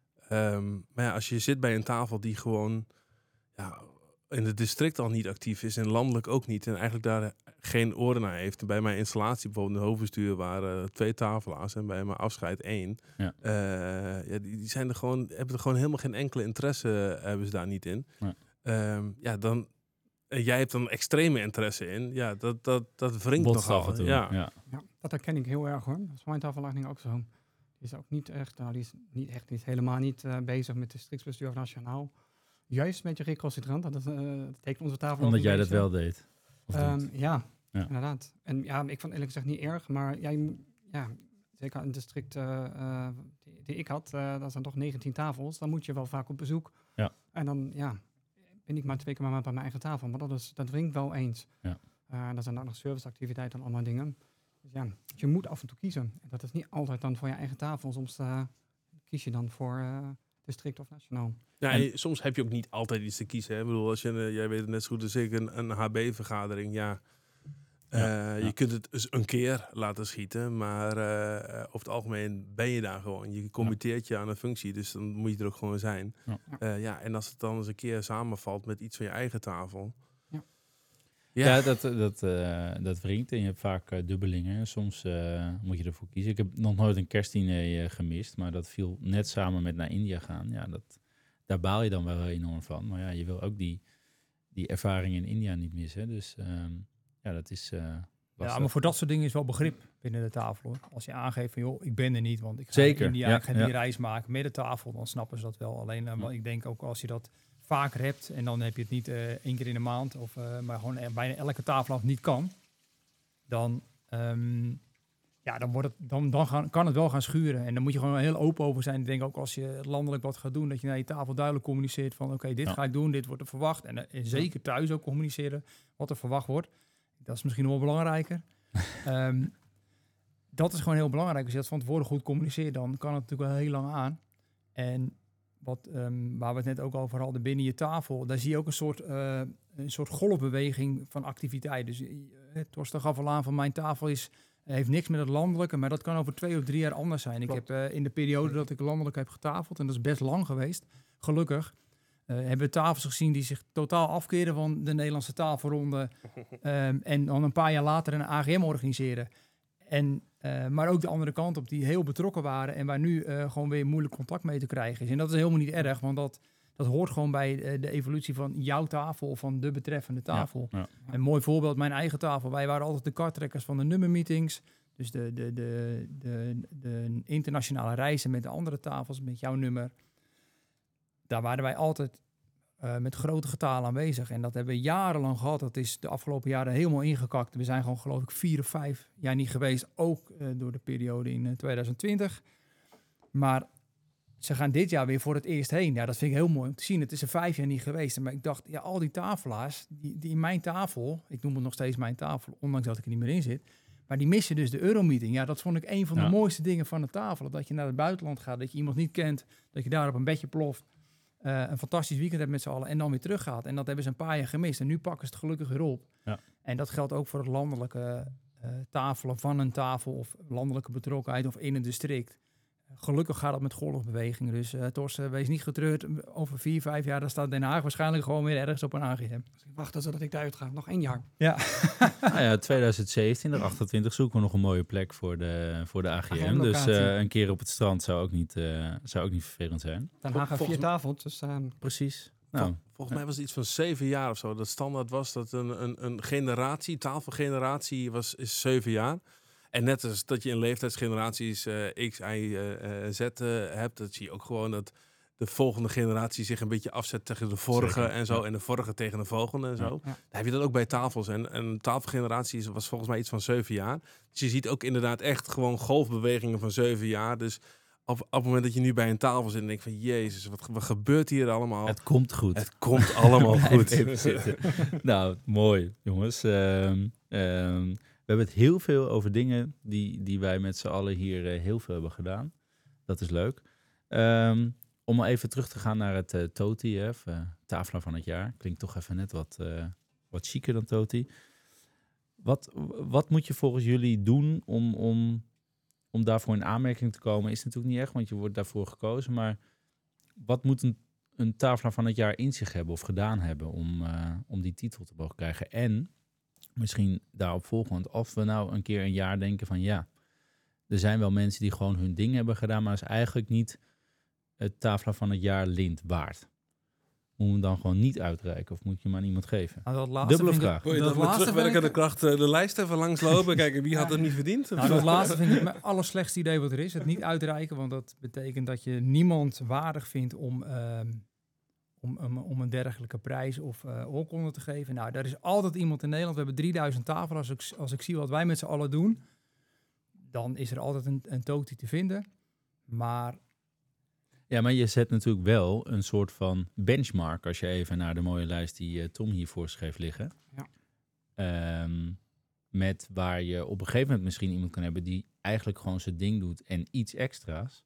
Um, maar ja, als je zit bij een tafel die gewoon ja, in het district al niet actief is en landelijk ook niet en eigenlijk daar geen oren naar heeft. Bij mijn installatie bijvoorbeeld in het hoofdbestuur waren twee tafelaars en bij mijn afscheid één. Ja. Uh, ja, die, die zijn er gewoon, hebben er gewoon helemaal geen enkele interesse, uh, hebben ze daar niet in. Ja, um, ja dan uh, jij hebt dan extreme interesse in. Ja, dat, dat, dat wringt nogal. Ja. Ja. Ja, dat herken ik heel erg hoor. Dat is mijn tafelaar ook zo. Die is ook niet echt, nou, die is niet echt, die is helemaal niet uh, bezig met districtsbestuur of nationaal. Juist met je recalcitrant, dat, uh, dat tekent onze tafel. Omdat jij dat wel deed? Um, ja, ja, inderdaad. En ja, ik vond eerlijk gezegd niet erg, maar jij, ja, zeker in het district uh, uh, die, die ik had, uh, dat zijn toch negentien tafels, dan moet je wel vaak op bezoek. Ja. En dan, ja, ben ik maar twee keer maar bij mijn eigen tafel, maar dat, is, dat wringt wel eens. Ja. Uh, dat zijn ook nog serviceactiviteiten en andere dingen. Dus ja, je moet af en toe kiezen. En dat is niet altijd dan voor je eigen tafel. Soms uh, kies je dan voor uh, district of nationaal. Ja, en, en soms heb je ook niet altijd iets te kiezen. Hè? Ik bedoel, als je, uh, jij weet het net zo goed als ik, een, een H B-vergadering, ja. Uh, ja, ja. Je kunt het eens een keer laten schieten, maar uh, over het algemeen ben je daar gewoon. Je committeert ja. je aan een functie, dus dan moet je er ook gewoon zijn. Ja. Uh, ja, en als het dan eens een keer samenvalt met iets van je eigen tafel. Ja, ja, dat, dat, uh, dat wringt en je hebt vaak uh, dubbelingen. Soms uh, moet je ervoor kiezen. Ik heb nog nooit een kerstdiner uh, gemist, maar dat viel net samen met naar India gaan. Ja, dat, daar baal je dan wel enorm van. Maar ja, je wil ook die, die ervaring in India niet missen. Dus um, ja, dat is uh, ja, maar voor dat soort dingen is wel begrip binnen de tafel. Hoor. Als je aangeeft van, joh, ik ben er niet, want ik ga Zeker, in India, ja, ik ga ja. die reis maken met de tafel, dan snappen ze dat wel. Alleen, uh, ja. ik denk ook als je dat vaker hebt en dan heb je het niet uh, één keer in de maand of uh, maar gewoon er, bijna elke tafel af niet kan, dan, um, ja, dan, wordt het, dan, dan gaan, kan het wel gaan schuren. En dan moet je gewoon heel open over zijn. Ik denk ook als je landelijk wat gaat doen, dat je naar je tafel duidelijk communiceert van oké, okay, dit ja. ga ik doen, dit wordt er verwacht. En, en zeker thuis ook communiceren wat er verwacht wordt. Dat is misschien nog wel belangrijker. um, dat is gewoon heel belangrijk. Als je dat van tevoren goed communiceert, dan kan het natuurlijk wel heel lang aan. En Wat, um, waar we het net ook over hadden, binnen je tafel, daar zie je ook een soort, uh, een soort golfbeweging van activiteit. Dus uh, Torsten gaf al aan van mijn tafel is, heeft niks met het landelijke, maar dat kan over twee of drie jaar anders zijn. Klopt. Ik heb uh, in de periode dat ik landelijk heb getafeld, en dat is best lang geweest, gelukkig, uh, hebben we tafels gezien die zich totaal afkeren van de Nederlandse tafelronde um, en dan een paar jaar later een A G M organiseren. En, uh, maar ook de andere kant op, die heel betrokken waren en waar nu uh, gewoon weer moeilijk contact mee te krijgen is. En dat is helemaal niet erg, want dat, dat hoort gewoon bij uh, de evolutie van jouw tafel of van de betreffende tafel. Ja, ja. Een mooi voorbeeld, mijn eigen tafel. Wij waren altijd de karttrekkers van de nummermeetings. Dus de, de, de, de, de internationale reizen met de andere tafels, met jouw nummer. Daar waren wij altijd Uh, met grote getalen aanwezig. En dat hebben we jarenlang gehad. Dat is de afgelopen jaren helemaal ingekakt. We zijn gewoon geloof ik vier of vijf jaar niet geweest. Ook uh, door de periode in uh, twintig twintig. Maar ze gaan dit jaar weer voor het eerst heen. Ja, dat vind ik heel mooi om te zien. Het is er vijf jaar niet geweest. Maar ik dacht, ja, al die tafelaars, die, die in mijn tafel, ik noem het nog steeds mijn tafel, ondanks dat ik er niet meer in zit, maar die missen dus de Euromeeting. Ja, dat vond ik een van de ja. mooiste dingen van de tafel. Dat je naar het buitenland gaat, dat je iemand niet kent, dat je daar op een bedje ploft. Uh, een fantastisch weekend hebt met z'n allen en dan weer teruggaat. En dat hebben ze een paar jaar gemist. En nu pakken ze het gelukkig weer op. Ja. En dat geldt ook voor het landelijke uh, tafelen van een tafel of landelijke betrokkenheid of in een district. Uh, gelukkig gaat dat met golfbewegingen. Dus uh, Torsten, wees niet getreurd. Over vier, vijf jaar dan staat Den Haag waarschijnlijk gewoon weer ergens op een A G M. Dus ik wacht zodat ik eruit ga. Nog één jaar. Ja. Nou ja, twintig zeventien, de achtentwintig zoeken we nog een mooie plek voor de, voor de A G M. Dus uh, een keer op het strand zou ook niet, uh, zou ook niet vervelend zijn. Den Haag heeft vier tafels. Dus, uh, Precies. Nou, Vol- volgens mij was het iets van zeven jaar of zo. Dat standaard was dat een, een, een generatie, tafelgeneratie was, is zeven jaar. En net als dat je in leeftijdsgeneraties uh, X, Y, uh, uh, Z uh, hebt, dat zie je ook gewoon dat de volgende generatie zich een beetje afzet tegen de vorige Zeker, en zo. ja. En de vorige tegen de volgende en zo. Ja. Dan Ja. heb je dat ook bij tafels. En een tafelgeneratie is- was volgens mij iets van zeven jaar. Dus je ziet ook inderdaad echt gewoon golfbewegingen van zeven jaar. Dus op, op het moment dat je nu bij een tafel zit en denkt van Jezus, wat, wat gebeurt hier allemaal? het komt goed. Het komt allemaal Blijf goed. even zitten. Nou, mooi jongens. Ehm, ehm, we hebben het heel veel over dingen die, die wij met z'n allen hier eh, heel veel hebben gedaan. Dat is leuk. Ehm, om maar even terug te gaan naar het uh, Toti, hè, of, uh, Tafelaar van het jaar. Klinkt toch even net wat, uh, wat chiquer dan Toti. Wat, wat moet je volgens jullie doen om, om, om daarvoor in aanmerking te komen? Is natuurlijk niet echt, want je wordt daarvoor gekozen. Maar wat moet een, een Tafelaar van het jaar in zich hebben of gedaan hebben om, uh, om die titel te mogen krijgen? En misschien daarop volgend, of we nou een keer een jaar denken van ja, er zijn wel mensen die gewoon hun ding hebben gedaan, maar is eigenlijk niet het Tafelaar van het jaar lint waard. Moet je hem dan gewoon niet uitreiken of moet je hem aan iemand geven? Nou, dat laatste Dubbele vind ik- vraag. Wil je dat dat met laatste terugwerkende vind ik- kracht uh, de lijst even langslopen? Kijken, wie had het niet verdiend? Nou, dat laatste vind ik het allerslechtste idee wat er is. Het niet uitreiken, want dat betekent dat je niemand waardig vindt om, ehm, om, om, om een dergelijke prijs of uh, oorkonde te geven. Nou, daar is altijd iemand in Nederland. We hebben drieduizend tafelen. Als ik, als ik zie wat wij met z'n allen doen, dan is er altijd een, een Toti te vinden. Maar Ja, maar je zet natuurlijk wel een soort van benchmark als je even naar de mooie lijst die uh, Tom hiervoor schreef liggen. Ja. Ehm, met waar je op een gegeven moment misschien iemand kan hebben die eigenlijk gewoon zijn ding doet en iets extra's.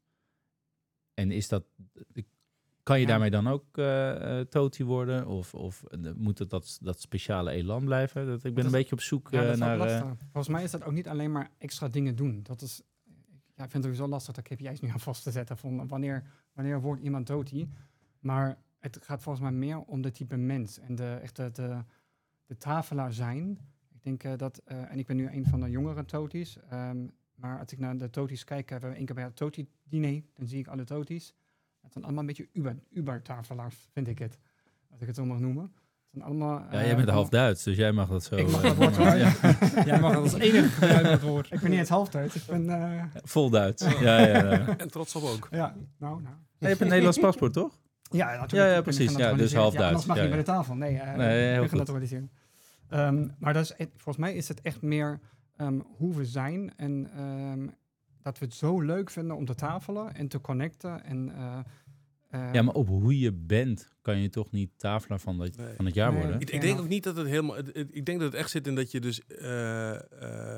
En is dat, kan je Ja. daarmee dan ook uh, uh, Toti worden? Of, of uh, moet het dat, dat speciale elan blijven? Dat, ik ben Dat een is- beetje op zoek Ja, uh, dat is ook naar... uh, lastig. Volgens mij is dat ook niet alleen maar extra dingen doen. Dat is, ja, ik vind het sowieso lastig dat K P I's nu aan vast te zetten van wanneer, wanneer wordt iemand Toti. Maar het gaat volgens mij meer om de type mens en de echte de, de tafelaar zijn. Ik denk uh, dat, uh, en ik ben nu een van de jongere Toti's, um, maar als ik naar de Toti's kijk, hebben we één keer bij het Toti-diner, dan zie ik alle Toti's. Het zijn allemaal een beetje Uber, Uber-tafelaars, vind ik het. Als ik het zo mag noemen. Het zijn allemaal, ja, uh, jij bent half Duits, dus jij mag dat zo... Ik mag uh, dat woord noemen. wel, Ja. jij mag het als enige gebruiken het woord. Ik ben niet eens half Duits, ik ben... Uh, Vol Duits. Ja, ja, ja. En trots op ook. ja, nou, nou. Je hebt een Nederlands paspoort, toch? Ja, natuurlijk. Ja, ja, Ik ben precies. Ja, genaturaliseerd. dus half Ja, anders Duits. mag je Ja, niet ja. bij de tafel. Nee, uh, Nee, heel ik ben goed. genaturaliseerd. Um, maar dat is, het- volgens mij is het echt meer um, hoe we zijn en um, dat we het zo leuk vinden om te tafelen en te connecten. En, uh, uh, Ja, maar op hoe je bent kan je toch niet Tafelaar van, de, Nee. van het jaar Nee. worden? Ik, ik denk ook niet dat het helemaal... het- het- Ik denk dat het echt zit in dat je dus uh, uh,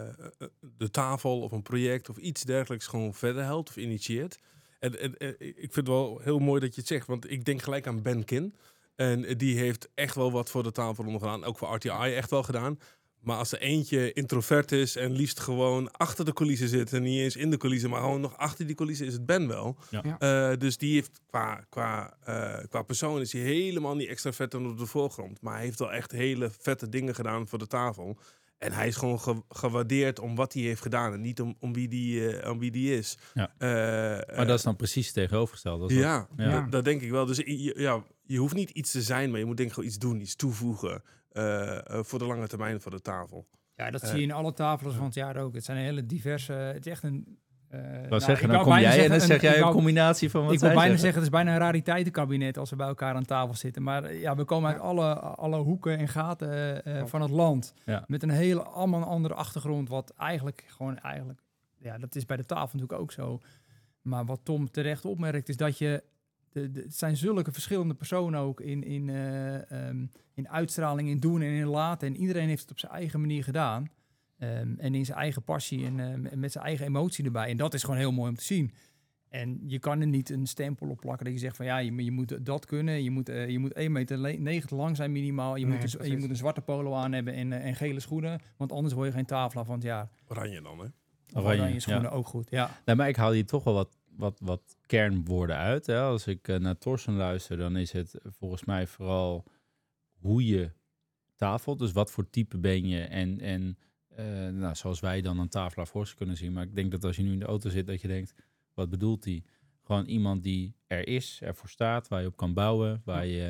de tafel of een project of iets dergelijks gewoon verder helpt of initieert. En, en, en ik vind het wel heel mooi dat je het zegt, want ik denk gelijk aan Ben Kin. En die heeft echt wel wat voor de tafel gedaan, ook voor R T I echt wel gedaan. Maar als er eentje introvert is en liefst gewoon achter de coulissen zit en niet eens in de coulissen, maar gewoon nog achter die coulissen, is het Ben wel. Ja. Uh, dus die heeft qua, qua, uh, qua persoon is hij helemaal niet extravert en op de voorgrond. Maar hij heeft wel echt hele vette dingen gedaan voor de tafel. En hij is gewoon ge- gewaardeerd om wat hij heeft gedaan en niet om, om, wie, die, uh, om wie die is. Ja. Uh, Maar dat is dan precies tegenovergesteld. Dat is ja, dat- ja. Ja. Dat, dat denk ik wel. Dus je, ja, je hoeft niet iets te zijn, maar je moet denk ik gewoon iets doen, iets toevoegen uh, uh, voor de lange termijn voor de tafel. Ja, dat Eh, zie je in alle tafels van het jaar ook. Het zijn een hele diverse... Het is echt een... Uh, Wat nou, zeggen, ik dan wou kom bijna jij en zeggen dan zeg een- jij ik een wou- combinatie van wat Ik wil zij bijna zeggen. zeggen, het is bijna een rariteitenkabinet als we bij elkaar aan tafel zitten. Maar eh, ja, we komen uit alle, alle hoeken en gaten eh, van het land. Ja. Met een hele allemaal een andere achtergrond. Wat eigenlijk gewoon eigenlijk... Ja, dat is bij de tafel natuurlijk ook zo. Maar wat Tom terecht opmerkt is dat je... De, de, het zijn zulke verschillende personen ook in, in, uh, um, in uitstraling, in doen en in laten. En iedereen heeft het op zijn eigen manier gedaan. Um, en in zijn eigen passie en uh, met zijn eigen emotie erbij. En dat is gewoon heel mooi om te zien. En je kan er niet een stempel op plakken dat je zegt van ja, je, je moet dat kunnen. Je moet, uh, je moet één meter negentig lang zijn minimaal. Je, Nee, moet, een, je moet een zwarte polo aan hebben en, uh, en gele schoenen. Want anders word je geen tafelaar van het jaar. Oranje dan, hè? Of Oranje, oranje schoenen ja. ook goed, ja. Nee, maar ik haal hier toch wel wat, wat, wat kernwoorden uit. Hè. Als ik uh, naar Torsten luister, dan is het volgens mij vooral hoe je tafelt. Dus wat voor type ben je en... en Uh, nou, zoals wij dan een tafelaar voor ze kunnen zien. Maar ik denk dat als je nu in de auto zit, dat je denkt, wat bedoelt hij? Gewoon iemand die er is, ervoor staat, waar je op kan bouwen, waar je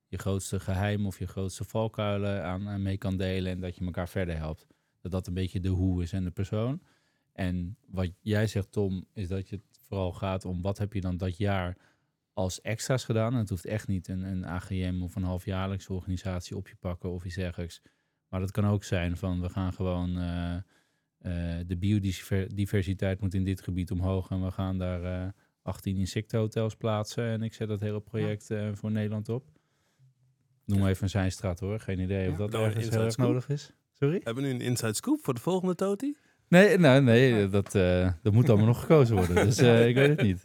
je grootste geheim of je grootste valkuilen aan, aan mee kan delen en dat je elkaar verder helpt. Dat dat een beetje de hoe is en de persoon. En wat jij zegt, Tom, is dat je het vooral gaat om wat heb je dan dat jaar als extra's gedaan. En het hoeft echt niet een, een A G M of een halfjaarlijkse organisatie op je pakken of iets dergelijks. Maar dat kan ook zijn van we gaan gewoon uh, uh, de biodiversiteit moet in dit gebied omhoog en we gaan daar uh, achttien insectenhotels plaatsen en ik zet dat hele project uh, voor Nederland op. Noem even een Zijnstraat hoor, geen idee ja. of dat nou, ergens heel erg nodig is. Sorry? Hebben we nu een inside scoop voor de volgende Toti? Nee, nou, nee dat, uh, dat moet allemaal nog gekozen worden, dus uh, ik weet het niet.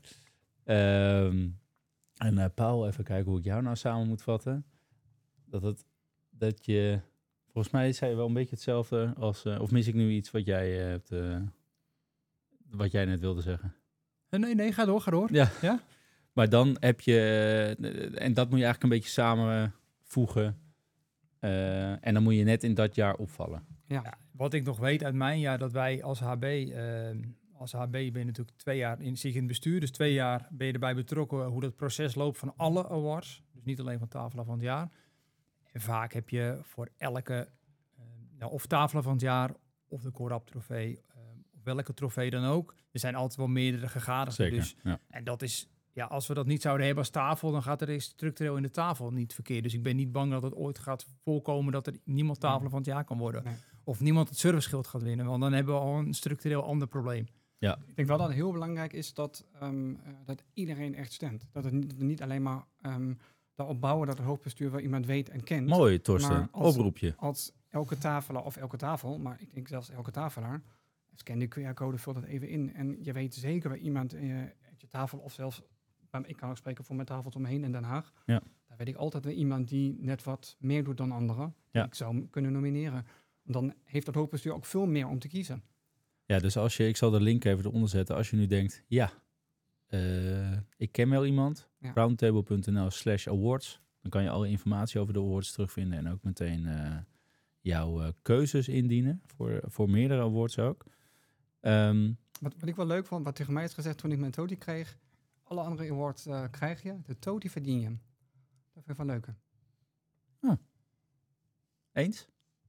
Um, en uh, Paul, even kijken hoe ik jou nou samen moet vatten. Dat, het, dat je... Volgens mij zei je wel een beetje hetzelfde als... Uh, of mis ik nu iets wat jij uh, hebt... Uh, wat jij net wilde zeggen? Nee, nee, ga door, ga door. Ja. ja? Maar dan heb je... Uh, en dat moet je eigenlijk een beetje samenvoegen. Uh, en dan moet je net in dat jaar opvallen. Ja. Ja, wat ik nog weet uit mijn jaar, dat wij als H B... Uh, als H B ben je natuurlijk twee jaar in, zit je in het bestuur. Dus twee jaar ben je erbij betrokken hoe dat proces loopt van alle awards. Dus niet alleen van Tafela van het jaar. En vaak heb je voor elke, uh, nou, of Tafela van het jaar, of de Corap trofee, uh, of welke trofee dan ook. Er zijn altijd wel meerdere gegadigden. Dus, ja. En dat is, ja, als we dat niet zouden hebben als tafel, dan gaat er structureel in de tafel niet verkeerd. Dus ik ben niet bang dat het ooit gaat voorkomen dat er niemand Tafela van het jaar kan worden. Nee. Of niemand het serviceschild gaat winnen, want dan hebben we al een structureel ander probleem. Ja. Ik denk wel dat het heel belangrijk is dat, um, uh, dat iedereen echt stemt. Dat het niet, niet alleen maar um, daarop bouwen dat het hoofdbestuur wel iemand weet en kent. Mooi, Torsten. Als, Oproepje. Als elke tafelaar of elke tafel, maar ik denk zelfs elke tafelaar, scan de Q R-code, vul dat even in. En je weet zeker waar iemand uh, uit je tafel of zelfs, ik kan ook spreken voor mijn tafel omheen in Den Haag. Ja. Daar weet ik altijd weer iemand die net wat meer doet dan anderen. Ja. Ik zou hem kunnen nomineren. Dan heeft dat hoofdbestuur ook veel meer om te kiezen. Ja, dus als je, ik zal de link even eronder zetten. Als je nu denkt, ja, uh, ik ken wel iemand. Ja. roundtable.nl slash awards. Dan kan je alle informatie over de awards terugvinden. En ook meteen uh, jouw uh, keuzes indienen. Voor, voor meerdere awards ook. Um, wat, wat ik wel leuk vond, wat tegen mij is gezegd toen ik mijn Toti kreeg. Alle andere awards uh, krijg je. De Toti verdien je. Dat vind ik wel leuker. Huh. Eens?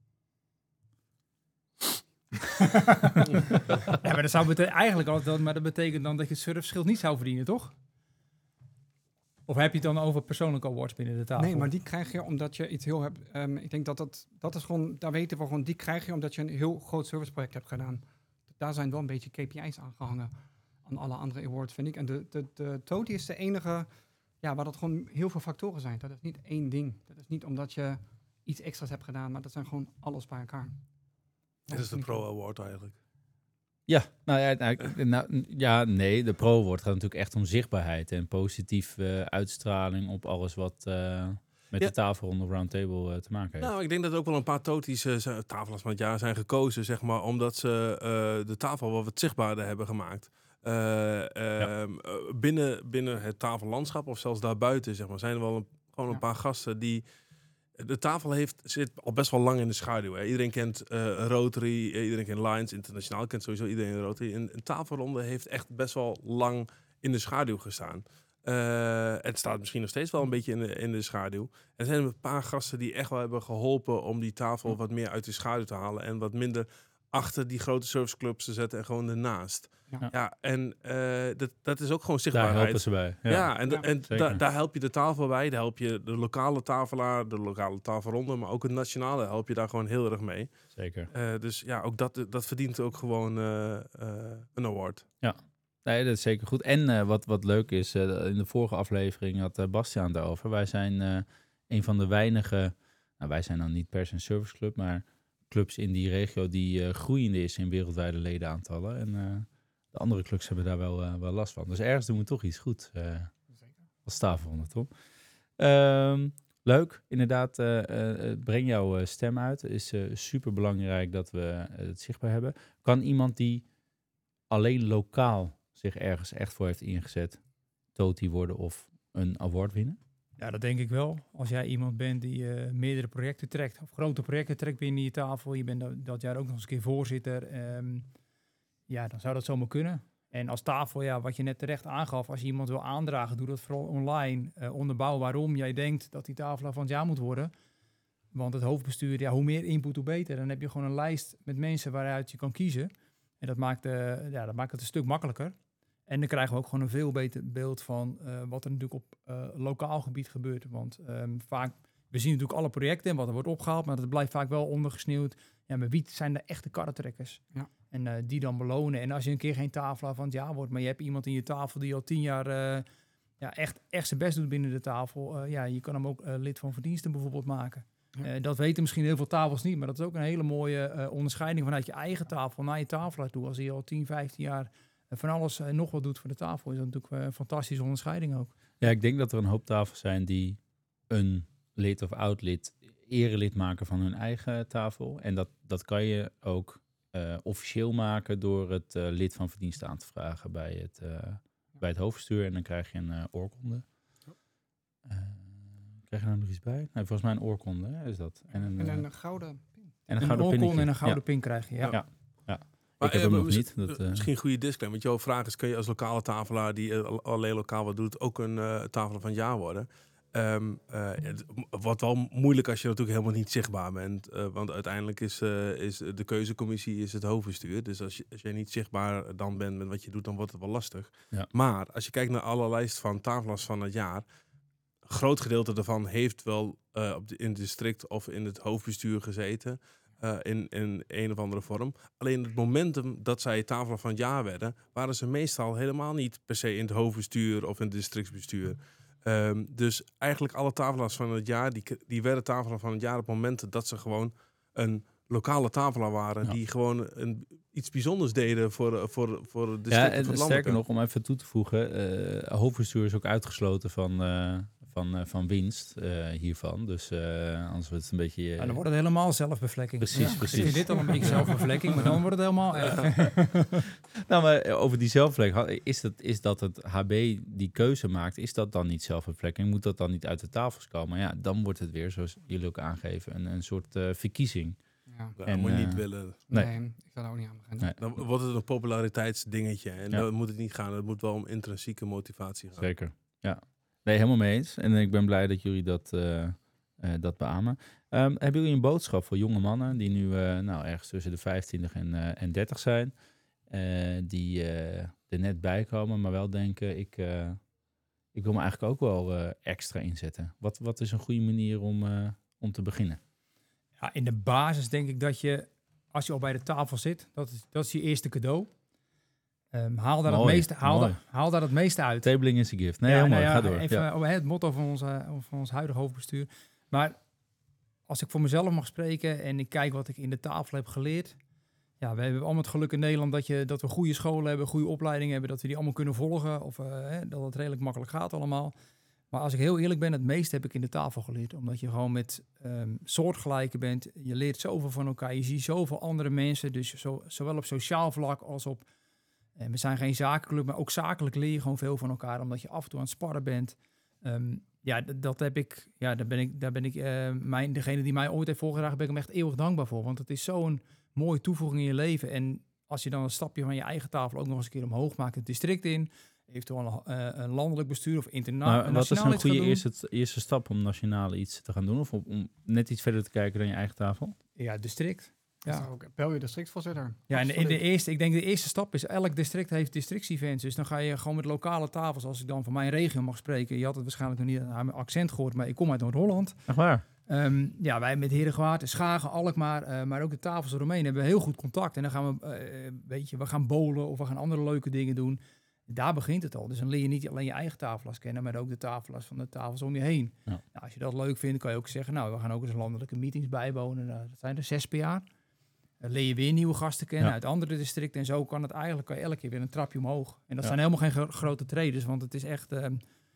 Ja, maar dat zou bete- eigenlijk altijd, maar dat betekent dan dat je het surfschild niet zou verdienen, toch? Of heb je het dan over persoonlijke awards binnen de tafel? Nee, maar die krijg je omdat je iets heel hebt. Um, ik denk dat dat, dat is gewoon, daar weten we gewoon, die krijg je omdat je een heel groot serviceproject hebt gedaan. Daar zijn wel een beetje K P I's aan gehangen aan alle andere awards, vind ik. En de, de, de Toti is de enige, ja, waar dat gewoon heel veel factoren zijn. Dat is niet één ding. Dat is niet omdat je iets extra's hebt gedaan, maar dat zijn gewoon alles bij elkaar. Dit is de Pro Award eigenlijk. Ja, nou ja, nou, nou, ja, nee, de Pro Award gaat natuurlijk echt om zichtbaarheid en positief uh, uitstraling op alles wat uh, met ja. de tafelronde of roundtable uh, te maken heeft. Nou, ik denk dat er ook wel een paar Toti's uh, tafelaars van het jaar zijn gekozen, zeg maar, omdat ze uh, de tafel wel wat zichtbaarder hebben gemaakt. Uh, uh, ja. binnen, binnen het tafellandschap of zelfs daarbuiten, zeg maar, zijn er wel een, gewoon een ja. paar gasten die... De tafel heeft, zit al best wel lang in de schaduw. Hè. Iedereen kent uh, Rotary, iedereen kent Lions, internationaal kent sowieso iedereen Rotary. En een tafelronde heeft echt best wel lang in de schaduw gestaan. Uh, het staat misschien nog steeds wel een beetje in de, in de schaduw. Er zijn een paar gasten die echt wel hebben geholpen om die tafel wat meer uit de schaduw te halen. En wat minder achter die grote serviceclubs te zetten en gewoon ernaast. Ja, ja en uh, dat, dat is ook gewoon zichtbaarheid. Daar helpen ze bij. Ja, ja en, ja, en da, daar help je de tafel bij. Daar help je de lokale tafelaar, de lokale tafelronde, maar ook het nationale help je daar gewoon heel erg mee. Zeker. Uh, dus ja, ook dat, dat verdient ook gewoon uh, uh, een award. Ja, nee, dat is zeker goed. En uh, wat, wat leuk is, uh, in de vorige aflevering had uh, Bastiaan daarover. Wij zijn uh, een van de weinige, nou, wij zijn dan niet per se een serviceclub, maar clubs in die regio die uh, groeiende is in wereldwijde ledenaantallen. En uh, de andere clubs hebben daar wel, uh, wel last van. Dus ergens doen we toch iets goed. Uh, als tafelronde, toch? Um, leuk, inderdaad. Uh, uh, breng jouw uh, stem uit. Het is uh, super belangrijk dat we uh, het zichtbaar hebben. Kan iemand die alleen lokaal zich ergens echt voor heeft ingezet, Toti worden of een award winnen? Ja, dat denk ik wel. Als jij iemand bent die uh, meerdere projecten trekt, of grote projecten trekt binnen je tafel, je bent dat, dat jaar ook nog eens een keer voorzitter, um, ja, dan zou dat zomaar kunnen. En als tafel, ja, wat je net terecht aangaf, als je iemand wil aandragen, doe dat vooral online. Uh, onderbouw waarom jij denkt dat die tafelaar van het jaar moet worden. Want het hoofdbestuur, ja, hoe meer input, hoe beter. Dan heb je gewoon een lijst met mensen waaruit je kan kiezen. En dat maakt, uh, ja, dat maakt het een stuk makkelijker. En dan krijgen we ook gewoon een veel beter beeld van uh, wat er natuurlijk op uh, lokaal gebied gebeurt. Want um, vaak, we zien natuurlijk alle projecten en wat er wordt opgehaald, maar dat blijft vaak wel ondergesneeuwd. Ja, maar wie zijn de echte karretrekkers? Ja. En uh, die dan belonen. En als je een keer geen tafelaar van het jaar wordt, maar je hebt iemand in je tafel die al tien jaar uh, ja, echt, echt zijn best doet binnen de tafel. Uh, ja, je kan hem ook uh, lid van verdiensten bijvoorbeeld maken. Ja. Uh, dat weten misschien heel veel tafels niet, maar dat is ook een hele mooie uh, onderscheiding vanuit je eigen tafel naar je tafelaar toe. Als je al tien, vijftien jaar uh, van alles uh, nog wat doet voor de tafel, is dat natuurlijk uh, een fantastische onderscheiding ook. Ja, ik denk dat er een hoop tafels zijn die een lid of oud-lid erelid maken van hun eigen tafel. En dat, dat kan je ook uh, officieel maken door het uh, lid van verdiensten aan te vragen bij het, uh, bij het hoofdbestuur. En dan krijg je een uh, oorkonde. Uh, krijg je nou nog iets bij? Nee, volgens mij een oorkonde, hè, is dat. En een, en een uh, gouden pin. En een, een gouden oorkonde pinnetje. en een gouden ja. pin krijg je, ja. ja. ja. Maar, ik heb uh, hem nog mis, niet. Dat, uh, misschien een goede disclaimer. Want jouw vraag is, kun je als lokale tafelaar die uh, alleen lokaal wat doet, ook een uh, tafelaar van het jaar worden? Um, uh, het wordt wel moeilijk als je natuurlijk helemaal niet zichtbaar bent. Uh, want uiteindelijk is, uh, is de keuzecommissie is het hoofdbestuur. Dus als je, als je niet zichtbaar dan bent met wat je doet, dan wordt het wel lastig. Ja. Maar als je kijkt naar alle lijst van tafelaars van het jaar, een groot gedeelte daarvan heeft wel uh, op de, in het district of in het hoofdbestuur gezeten. Uh, in, in een of andere vorm. Alleen het momentum dat zij tafelaar van het jaar werden, waren ze meestal helemaal niet per se in het hoofdbestuur of in het districtsbestuur. Um, dus eigenlijk alle tafelaars van het jaar, die, die werden tafelaar van het jaar op momenten dat ze gewoon een lokale tafelaar waren. Ja. Die gewoon een, iets bijzonders deden voor, voor, voor de district. Ja, en van sterker nog, om even toe te voegen, uh, hoofdbestuur is ook uitgesloten van, uh, van, uh, van winst uh, hiervan. Dus uh, anders wordt het een beetje... Uh, ja, dan wordt het helemaal zelfbevlekking. Precies, ja, precies. Ik vind dit al een beetje zelfbevlekking, maar dan wordt het helemaal erg. Nou, maar over die zelfbevlekking, is dat, is dat het H B die keuze maakt, is dat dan niet zelfbevlekking? Moet dat dan niet uit de tafels komen? Ja, dan wordt het weer, zoals jullie ook aangeven, een, een soort uh, verkiezing. Ja. Dat en, moet je uh, niet willen. Nee, nee, ik zou daar ook niet aan beginnen. Nee. Dan wordt het een populariteitsdingetje. En ja. dan moet het niet gaan. Het moet wel om intrinsieke motivatie gaan. Zeker, ja. Nee, helemaal mee eens. En ik ben blij dat jullie dat, uh, uh, dat beamen. Um, hebben jullie een boodschap voor jonge mannen die nu uh, nou, ergens tussen de vijfentwintig en, uh, en dertig zijn? Uh, die uh, er net bij komen, maar wel denken, ik, uh, ik wil me eigenlijk ook wel uh, extra inzetten. Wat, wat is een goede manier om, uh, om te beginnen? Ja, in de basis denk ik dat je, als je al bij de tafel zit, dat is, dat is je eerste cadeau. Um, haal, daar mooi, het meeste, haal, mooi. daar, haal daar het meeste uit. Tabling is a gift. Nee, ja, helemaal, nou ja, ga door. Even Ja. over het motto van ons, uh, van ons huidige hoofdbestuur. Maar als ik voor mezelf mag spreken en ik kijk wat ik in de tafel heb geleerd. Ja, we hebben allemaal het geluk in Nederland dat, je, dat we goede scholen hebben, goede opleidingen hebben, dat we die allemaal kunnen volgen. Of uh, hè, dat het redelijk makkelijk gaat allemaal. Maar als ik heel eerlijk ben, het meeste heb ik in de tafel geleerd. Omdat je gewoon met um, soortgelijken bent. Je leert zoveel van elkaar. Je ziet zoveel andere mensen. Dus zo, zowel op sociaal vlak als op... En we zijn geen zakenclub, maar ook zakelijk leer je gewoon veel van elkaar. Omdat je af en toe aan het sparren bent. Um, ja, d- dat heb ik... Ja, daar ben ik... Daar ben ik uh, mijn, degene die mij ooit heeft voorgedragen, ben ik hem echt eeuwig dankbaar voor. Want het is zo'n mooie toevoeging in je leven. En als je dan een stapje van je eigen tafel ook nog eens een keer omhoog maakt, het district in... Eventueel een, uh, een landelijk bestuur of internationaal. Maar wat is een goede eerste, eerste stap om nationaal iets te gaan doen? Of om, om net iets verder te kijken dan je eigen tafel? Ja, district. Ja, Ja. Ook, bel je districtvoorzitter. ja en de, in de Absoluut. eerste, ik denk de eerste stap is, elk district heeft districtsevents. Dus dan ga je gewoon met lokale tafels, als ik dan van mijn regio mag spreken. Je had het waarschijnlijk nog niet aan mijn accent gehoord, maar ik kom uit Noord-Holland. Echt waar? Um, ja, wij met Herengewaard, Schagen, Alkmaar, uh, maar ook de tafels eromheen hebben we heel goed contact. En dan gaan we, uh, weet je, we gaan bowlen of we gaan andere leuke dingen doen. Daar begint het al. Dus dan leer je niet alleen je eigen tafelaars kennen, maar ook de tafelaars van de tafels om je heen. Ja. Nou, als je dat leuk vindt, kan je ook zeggen, nou, we gaan ook eens landelijke meetings bijwonen. Nou, dat zijn er zes per jaar. Dan leer je weer nieuwe gasten kennen ja. uit andere districten. En zo kan het eigenlijk kan je elke keer weer een trapje omhoog. En dat ja. zijn helemaal geen gro- grote trades, want het is echt, uh,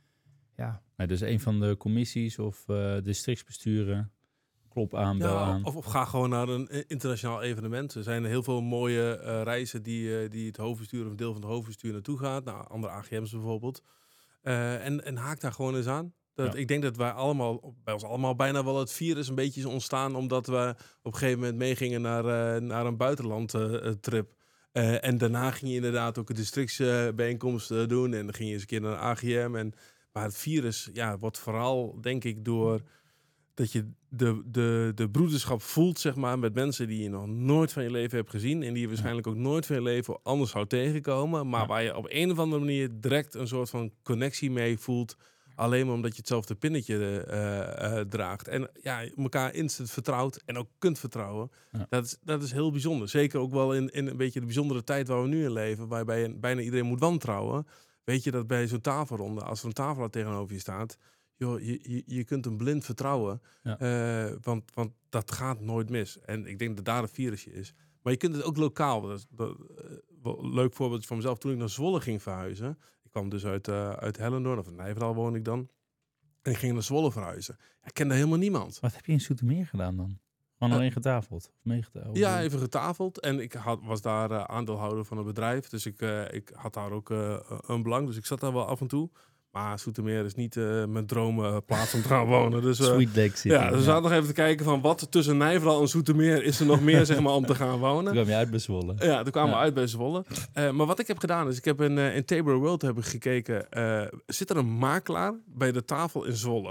ja. Nee, dus een van de commissies of uh, districtsbesturen. Klop aan, bel ja, aan. Of, of ga gewoon naar een internationaal evenement. Er zijn heel veel mooie uh, reizen die, uh, die het hoofdbestuur of een deel van het hoofdbestuur naartoe gaat. Nou, andere A G M's bijvoorbeeld. Uh, en, en haak daar gewoon eens aan. Dat, ja. Ik denk dat wij allemaal, bij ons allemaal bijna wel het virus een beetje is ontstaan. Omdat we op een gegeven moment meegingen naar, uh, naar een buitenland uh, trip. Uh, en daarna ging je inderdaad ook een districtsbijeenkomst uh, doen. En dan ging je eens een keer naar de A G M. En, maar het virus ja, wordt vooral, denk ik, door dat je de, de, de broederschap voelt, zeg maar, met mensen die je nog nooit van je leven hebt gezien. En die je waarschijnlijk ook nooit van je leven anders zou tegenkomen. Maar ja. waar je op een of andere manier direct een soort van connectie mee voelt. Alleen maar omdat je hetzelfde pinnetje uh, uh, draagt. En ja, elkaar instant vertrouwt en ook kunt vertrouwen. Ja. Dat, is, dat is heel bijzonder. Zeker ook wel in, in een beetje de bijzondere tijd waar we nu in leven. Waarbij bijna iedereen moet wantrouwen. Weet je dat bij zo'n tafelronde, als er een tafelaar tegenover je staat. Joh, je, je, je kunt hem blind vertrouwen. Ja. Uh, want, want dat gaat nooit mis. En ik denk dat daar een virusje is. Maar je kunt het ook lokaal. Dat is dat, uh, een leuk voorbeeld van mezelf. Toen ik naar Zwolle ging verhuizen. Ik kwam dus uit, uh, uit Hellendoorn, of in Nijverdal woon ik dan. En ik ging naar Zwolle verhuizen. Ik kende helemaal niemand. Wat heb je in Zoetermeer gedaan dan? Gewoon alleen uh, getafeld? Of meegetafeld? Ja, even getafeld. En ik had, was daar uh, aandeelhouder van een bedrijf. Dus ik, uh, ik had daar ook uh, een belang. Dus ik zat daar wel af en toe. Maar Zoetermeer is niet uh, mijn droomplaats om te gaan wonen. Dus, uh, Sweet Lake City. Ja, dus we zaten nog even te kijken van wat tussen Nijverdal en Zoetermeer is er nog meer, zeg maar, om te gaan wonen. Toen kwam je uit bij Zwolle. Ja, toen kwamen ja. we uit bij Zwolle. Uh, maar wat ik heb gedaan is, ik heb in, uh, in Tabor World heb ik gekeken, uh, zit er een makelaar bij de tafel in Zwolle?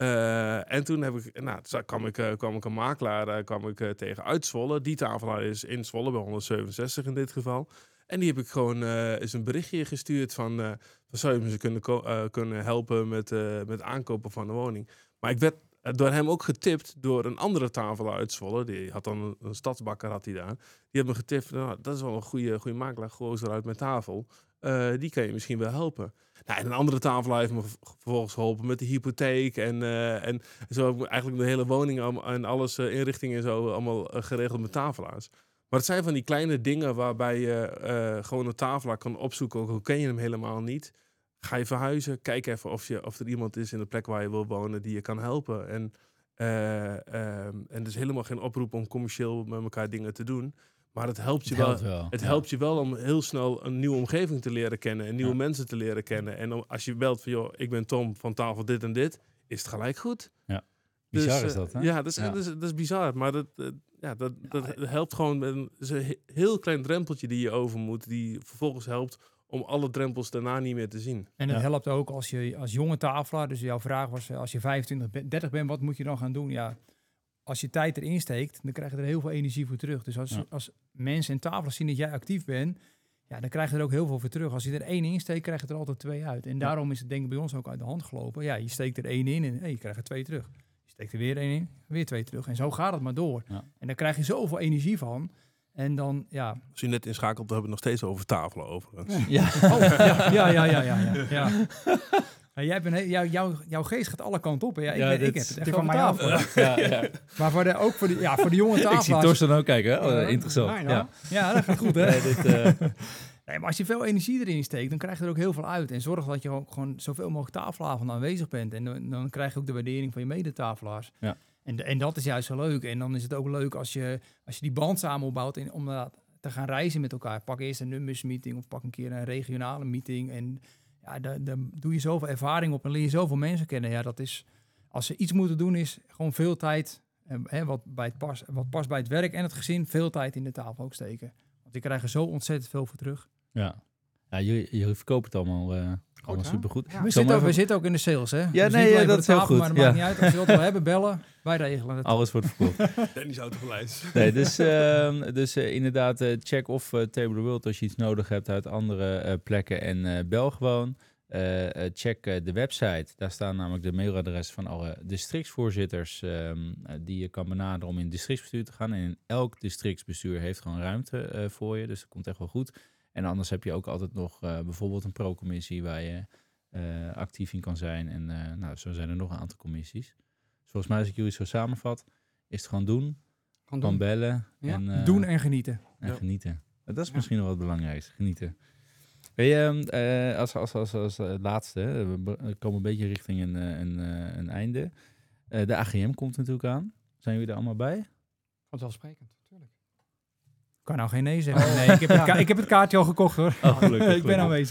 Uh, en toen heb ik, nou, kwam ik, uh, kwam ik een makelaar uh, kwam ik, uh, tegen uit Zwolle. Die tafelaar is in Zwolle, bij honderdzevenenzestig in dit geval. En die heb ik gewoon uh, eens een berichtje gestuurd van, uh, van zou je me ze kunnen, ko- uh, kunnen helpen met, uh, met aankopen van een woning. Maar ik werd uh, door hem ook getipt door een andere tafelaar uit Zwolle. Die had dan een, een stadsbakker had hij daar. Die heeft me getipt, nou, dat is wel een goede, goede makelaar, gozer uit mijn tafel. Uh, die kan je misschien wel helpen. Nou, en een andere tafelaar heeft me vervolgens geholpen met de hypotheek. En, uh, en zo heb ik eigenlijk de hele woning en alles, uh, inrichtingen en zo, allemaal uh, geregeld met tafelaars. Maar het zijn van die kleine dingen waarbij je uh, gewoon een tafelaar kan opzoeken. Ook al ken je hem helemaal niet. Ga je verhuizen, kijk even of, je, of er iemand is in de plek waar je wil wonen die je kan helpen. En, uh, uh, en er is helemaal geen oproep om commercieel met elkaar dingen te doen. Maar het helpt je, het wel, helpt wel. Het ja. helpt je wel om heel snel een nieuwe omgeving te leren kennen. En nieuwe ja. mensen te leren kennen. En om, als je belt van, joh, ik ben Tom van tafel dit en dit. Is het gelijk goed. Ja. Bizar dus, uh, is dat, hè? Ja, dat is, ja. Dat is, dat is bizar. Maar dat, uh, ja, dat, dat ja, helpt gewoon met een, een heel klein drempeltje die je over moet. Die vervolgens helpt om alle drempels daarna niet meer te zien. En het ja. helpt ook als je als jonge tafelaar, dus jouw vraag was, als je vijfentwintig, dertig bent, wat moet je dan gaan doen? Ja, als je tijd erin steekt, dan krijg je er heel veel energie voor terug. Dus als, ja. als mensen en tafelaars zien dat jij actief bent, ja, dan krijg je er ook heel veel voor terug. Als je er één in steekt, krijg je er altijd twee uit. En ja. daarom is het denk ik bij ons ook uit de hand gelopen. Ja, je steekt er één in en hey, je krijgt er twee terug. Je steekt er weer één in, weer twee terug. En zo gaat het maar door. Ja. En daar krijg je zoveel energie van. En dan, ja... Als je net inschakelt, hebben we het nog steeds over tafelen overigens. Ja, oh, ja, ja, ja, ja, ja, ja, ja. Ja, jij bent, jou, jou, jouw geest gaat alle kanten op. Hè? Ja, ik, ja, ben, ik heb het echt van mijn af. Ja, ja. Maar voor de, ook voor de, ja, voor de jonge tafelaars... Ik zie Torsten ook kijken. Hè? Oh, ja, interessant. Ja, ja. ja, dat gaat goed. Hè? Nee, dit, uh... nee, maar als je veel energie erin steekt, dan krijg je er ook heel veel uit. En zorg dat je ook gewoon zoveel mogelijk tafelavonden aanwezig bent. En dan, dan krijg je ook de waardering van je medetafelaars. Ja. En, en dat is juist zo leuk. En dan is het ook leuk als je, als je die band samen opbouwt en, om uh, te gaan reizen met elkaar. Pak eerst een nummersmeeting of pak een keer een regionale meeting. En ja, daar, daar doe je zoveel ervaring op en leer je zoveel mensen kennen. Ja, dat is, als ze iets moeten doen, is gewoon veel tijd, eh, hè, wat, bij het pas, wat past bij het werk en het gezin, veel tijd in de tafel ook steken. Want die krijgen zo ontzettend veel voor terug. Ja, ja jullie, jullie verkopen het allemaal... Uh... Allemaal supergoed. Ja. We, zitten ook, we zitten ook in de sales, hè? Ja, nee, ja, dat is heel goed. Maar dat ja. maakt niet uit. Als je het wil hebben, bellen. Wij regelen het. Alles wordt verkocht. Dennis Autoverlijs. Nee, dus uh, dus uh, inderdaad, uh, check of uh, Tabor World als je iets nodig hebt uit andere uh, plekken en uh, bel gewoon. Uh, uh, check uh, de website. Daar staan namelijk de mailadres van alle districtsvoorzitters um, uh, die je kan benaderen om in het districtsbestuur te gaan. En in elk districtsbestuur heeft gewoon ruimte uh, voor je. Dus dat komt echt wel goed. En anders heb je ook altijd nog uh, bijvoorbeeld een pro-commissie waar je uh, actief in kan zijn. En uh, nou, zo zijn er nog een aantal commissies. Dus volgens mij, als ik jullie zo samenvat, is het gewoon doen, gewoon doen. bellen. Ja. En, uh, doen en genieten. En ja. genieten. Dat is ja. misschien wel het belangrijkste, genieten. Weet je, uh, als, als, als, als uh, laatste, we komen een beetje richting een, een, een einde. Uh, de A G M komt natuurlijk aan. Zijn jullie er allemaal bij? Vanzelfsprekend, natuurlijk. Ik kan nou geen nee zeggen. Oh. Nee, ik heb, het ka- ik heb het kaartje al gekocht hoor. Oh, gelukkig, ik ben aanwezig.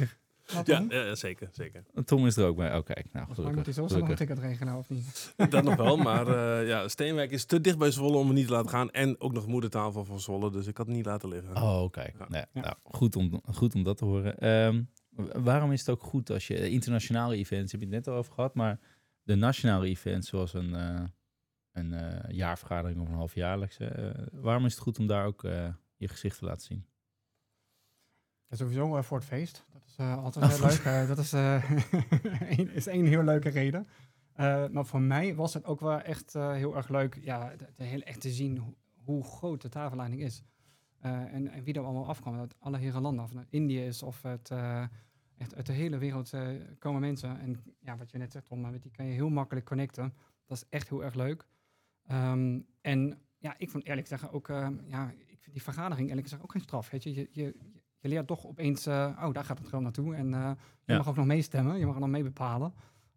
Ja, uh, zeker, zeker. Tom is er ook bij. Oh, kijk. Nou, Volgens mij moet hij zo snel nog een ticket regelen, of niet? Dat nog wel, maar uh, ja, Steenwijk is te dicht bij Zwolle om me niet te laten gaan. En ook nog moedertafel van Zwolle, dus ik had het niet laten liggen. Oh, kijk. Ja. Nee, Ja. nou, goed, om, goed om dat te horen. Um, waarom is het ook goed als je internationale events, heb je het net al over gehad, maar de nationale events zoals een, uh, een uh, jaarvergadering of een halfjaarlijkse, uh, waarom is het goed om daar ook uh, je gezicht te laten zien? Ja, sowieso uh, voor het feest. Dat is uh, altijd heel leuk. Uh, dat is, uh, een, is één heel leuke reden. Uh, maar voor mij was het ook wel echt uh, heel erg leuk ja, de, de heel, echt te zien hoe, hoe groot de tafelleiding is. Uh, en, en wie er allemaal afkwam. Uit alle hele landen. Of het Indië is of het, uh, echt uit de hele wereld uh, komen mensen. En ja, wat je net zegt, Tom, met die kan je heel makkelijk connecten. Dat is echt heel erg leuk. Um, en ja, ik vond eerlijk zeggen ook, uh, ja, ik vind die vergadering eerlijk gezegd ook geen straf. Weet je, je, je Je leert toch opeens, uh, oh, daar gaat het gewoon naartoe. En uh, je ja. mag ook nog meestemmen, je mag er nog mee bepalen.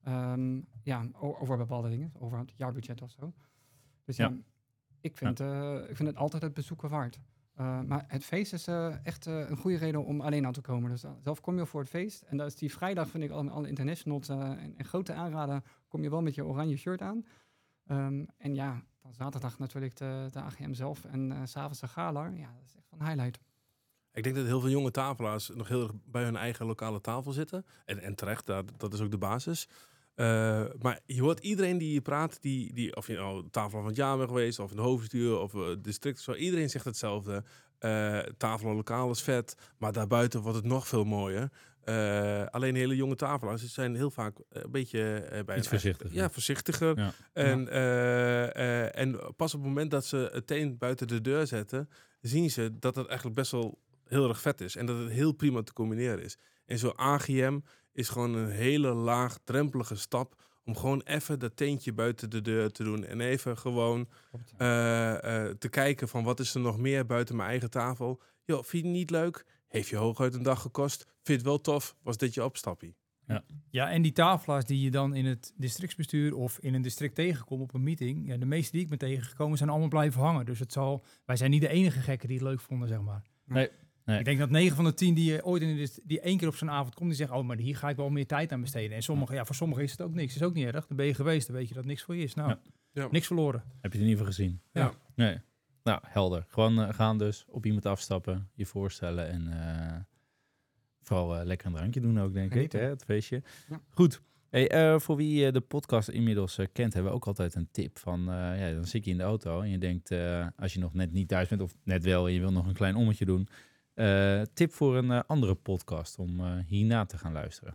Um, ja, over bepaalde dingen, over het jaarbudget of zo. Dus ja, ja ik, vind, ja. Uh, ik vind het altijd het bezoeken waard. Uh, maar het feest is uh, echt uh, een goede reden om alleen aan te komen. Dus uh, zelf kom je voor het feest. En dat is die vrijdag, vind ik, alle, alle internationals uh, en, en grote aanraden, kom je wel met je oranje shirt aan. Um, en ja, dan zaterdag natuurlijk de, de A G M zelf en uh, 's avonds de gala. Ja, dat is echt een highlight. Ik denk dat heel veel jonge tafelaars nog heel erg bij hun eigen lokale tafel zitten. En, en terecht, dat, dat is ook de basis. Uh, maar je hoort iedereen die je praat, die, die, of je nou tafel van het jaar bent geweest, of in de hoofdbestuur, of uh, district, zo. Iedereen zegt hetzelfde. Uh, tafel lokaal is vet, maar daarbuiten wordt het nog veel mooier. Uh, alleen hele jonge tafelaars zijn heel vaak een beetje uh, bij iets voorzichtiger. Ja, voorzichtiger. Ja. En, uh, uh, en pas op het moment dat ze het teen buiten de deur zetten, zien ze dat het eigenlijk best wel heel erg vet is. En dat het heel prima te combineren is. En zo'n A G M is gewoon een hele laagdrempelige stap om gewoon even dat teentje buiten de deur te doen. En even gewoon uh, uh, te kijken van wat is er nog meer buiten mijn eigen tafel. Yo, vind je het niet leuk? Heeft je hooguit een dag gekost? Vind je het wel tof? Was dit je opstappie? Ja. ja, en die tafelaars die je dan in het districtsbestuur of in een district tegenkomt op een meeting. Ja, de meeste die ik ben tegengekomen zijn allemaal blijven hangen. Dus het zal, wij zijn niet de enige gekken die het leuk vonden, zeg maar. Nee. Nee. Ik denk dat negen van de tien die je ooit in de, die één keer op zo'n avond komt, die zeggen, oh, maar hier ga ik wel meer tijd aan besteden. En sommige, ja, voor sommigen is het ook niks. Is ook niet erg. Dan ben je geweest, dan weet je dat niks voor je is. Nou, ja. Ja. Niks verloren. Heb je het in ieder geval gezien? Ja. Nee. Nou, helder. Gewoon uh, gaan dus, op iemand afstappen, je voorstellen en uh, vooral uh, lekker een drankje doen ook, denk Genieten. ik, hè, het feestje. Ja. Goed. Hey, uh, voor wie uh, de podcast inmiddels uh, kent, hebben we ook altijd een tip van, uh, ja, dan zit je in de auto en je denkt, uh, als je nog net niet thuis bent of net wel en je wil nog een klein ommetje doen, Uh, tip voor een uh, andere podcast om uh, hierna te gaan luisteren.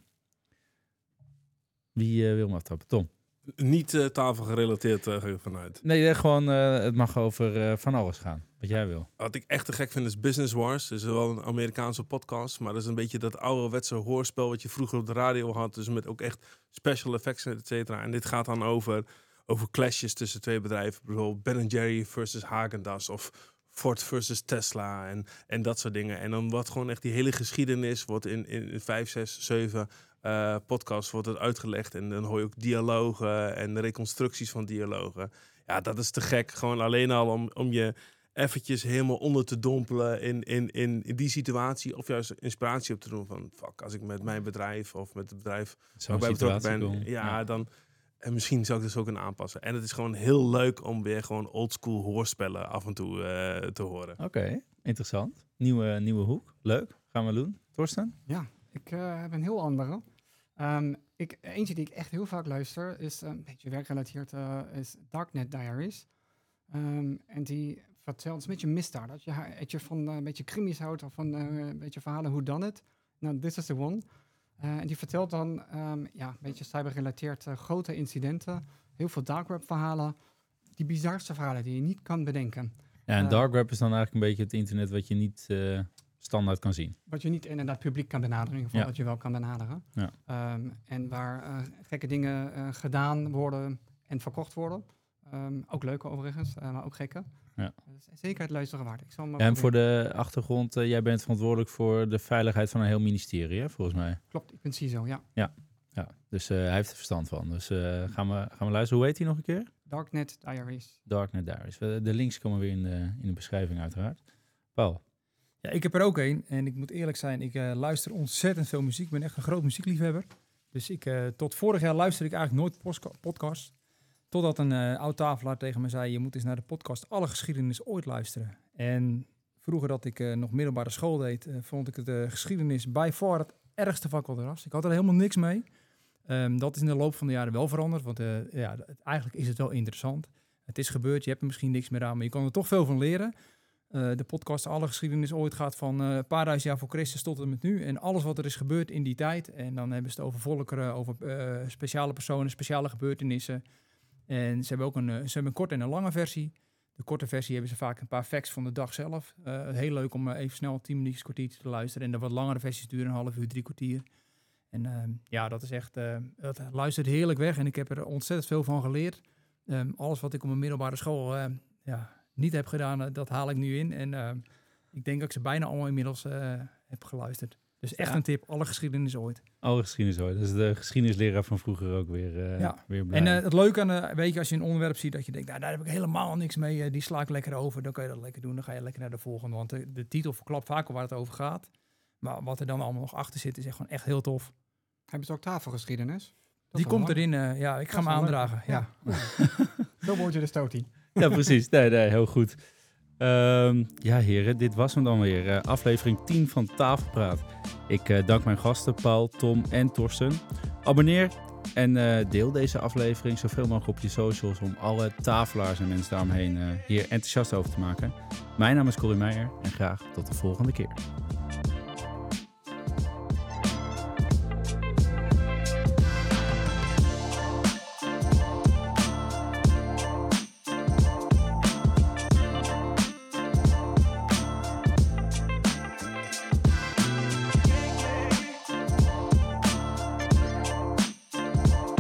Wie uh, wil me aftrappen? Tom? Niet uh, tafelgerelateerd uh, vanuit. Nee, uh, gewoon uh, het mag over uh, van alles gaan. Wat jij wil. Wat ik echt te gek vind is Business Wars. Het is wel een Amerikaanse podcast, maar dat is een beetje dat ouderwetse hoorspel wat je vroeger op de radio had. Dus met ook echt special effects, et cetera. En dit gaat dan over, over clashes tussen twee bedrijven. Bijvoorbeeld Ben en Jerry versus Häagen-Dazs of Ford versus Tesla en, en dat soort dingen. En dan wordt gewoon echt die hele geschiedenis wordt in, in, in vijf, zes, zeven uh, podcasts wordt het uitgelegd. En dan hoor je ook dialogen en reconstructies van dialogen. Ja, dat is te gek. Gewoon alleen al om, om je eventjes helemaal onder te dompelen in, in, in, in die situatie. Of juist inspiratie op te doen van, fuck, als ik met mijn bedrijf of met het bedrijf waarbij ik betrokken ben, ja, ja, dan... En misschien zou ik dus ook kunnen aanpassen. En het is gewoon heel leuk om weer gewoon oldschool hoorspellen af en toe uh, te horen. Oké, okay, interessant. Nieuwe, nieuwe hoek. Leuk. Gaan we doen. Torsten? Ja, ik uh, heb een heel andere. Um, ik, eentje die ik echt heel vaak luister is uh, een beetje werkgerelateerd, uh, is Darknet Diaries. Um, en die vertelt, het is een beetje misdaad. Dat je, dat je van uh, een beetje crimies houdt of van uh, een beetje verhalen hoe dan het. Nou, this is the one. Uh, en die vertelt dan um, ja, een beetje cybergerelateerd uh, grote incidenten, heel veel dark web verhalen, die bizarste verhalen die je niet kan bedenken. Ja, en uh, dark web is dan eigenlijk een beetje het internet wat je niet uh, standaard kan zien. Wat je niet inderdaad publiek kan benaderen, in ieder geval ja. wat je wel kan benaderen. Ja. Um, en waar uh, gekke dingen uh, gedaan worden en verkocht worden. Um, ook leuke overigens, uh, maar ook gekke. Ja. Dus zeker het luisteren waard. Ik zal hem en voor de achtergrond, uh, jij bent verantwoordelijk voor de veiligheid van een heel ministerie, hè, volgens mij. Klopt, ik ben C I S O, ja. Ja, ja. Dus uh, hij heeft er verstand van. Dus uh, gaan, we, gaan we luisteren. Hoe heet hij nog een keer? Darknet Diaries. Darknet Diaries. De links komen weer in de, in de beschrijving uiteraard. Paul? Ja, ik heb er ook een. En ik moet eerlijk zijn, ik uh, luister ontzettend veel muziek. Ik ben echt een groot muziekliefhebber. Dus ik, uh, tot vorig jaar luisterde ik eigenlijk nooit postka- podcast. Totdat een uh, oud tafelaar tegen me zei, je moet eens naar de podcast Alle Geschiedenis Ooit luisteren. En vroeger dat ik uh, nog middelbare school deed, uh, vond ik de uh, geschiedenis by far het ergste vak wat er was. Ik had er helemaal niks mee. Um, dat is in de loop van de jaren wel veranderd, want uh, ja, het, eigenlijk is het wel interessant. Het is gebeurd, je hebt er misschien niks meer aan, maar je kan er toch veel van leren. Uh, de podcast Alle Geschiedenis Ooit gaat van uh, een paar duizend jaar voor Christus tot en met nu. En alles wat er is gebeurd in die tijd. En dan hebben ze het over volkeren, over uh, speciale personen, speciale gebeurtenissen. En ze hebben ook een, uh, ze hebben een korte en een lange versie. De korte versie hebben ze vaak een paar facts van de dag zelf. Uh, heel leuk om uh, even snel tien minuutjes, kwartiertje te luisteren. En de wat langere versies duren een half uur, drie kwartier. En uh, ja, dat is echt, uh, dat luistert heerlijk weg. En ik heb er ontzettend veel van geleerd. Um, alles wat ik op mijn middelbare school uh, ja, niet heb gedaan, uh, dat haal ik nu in. En uh, ik denk dat ik ze bijna allemaal inmiddels uh, heb geluisterd. Dus echt ja. een tip, Alle Geschiedenis Ooit. Alle Geschiedenis Ooit. Dat is de geschiedenisleraar van vroeger ook weer, uh, ja. weer blij. En uh, het leuke aan, uh, weet je, als je een onderwerp ziet dat je denkt, nou, daar heb ik helemaal niks mee, uh, die sla ik lekker over, dan kan je dat lekker doen. Dan ga je lekker naar de volgende, want de, de titel verklapt vaak al waar het over gaat. Maar wat er dan allemaal nog achter zit, is echt gewoon echt heel tof. Hebben ze ook tafelgeschiedenis? Dat die komt erin, uh, ja, ik ga hem aandragen. Ja. Ja. Zo word je de stotie. Ja, precies. Nee, nee, heel goed. Um, ja, heren, dit was hem dan weer. Uh, aflevering tien van Tafelpraat. Ik uh, dank mijn gasten Paul, Tom en Torsten. Abonneer en uh, deel deze aflevering zoveel mogelijk op je socials om alle tafelaars en mensen daaromheen uh, hier enthousiast over te maken. Mijn naam is Corrie Meijer en graag tot de volgende keer.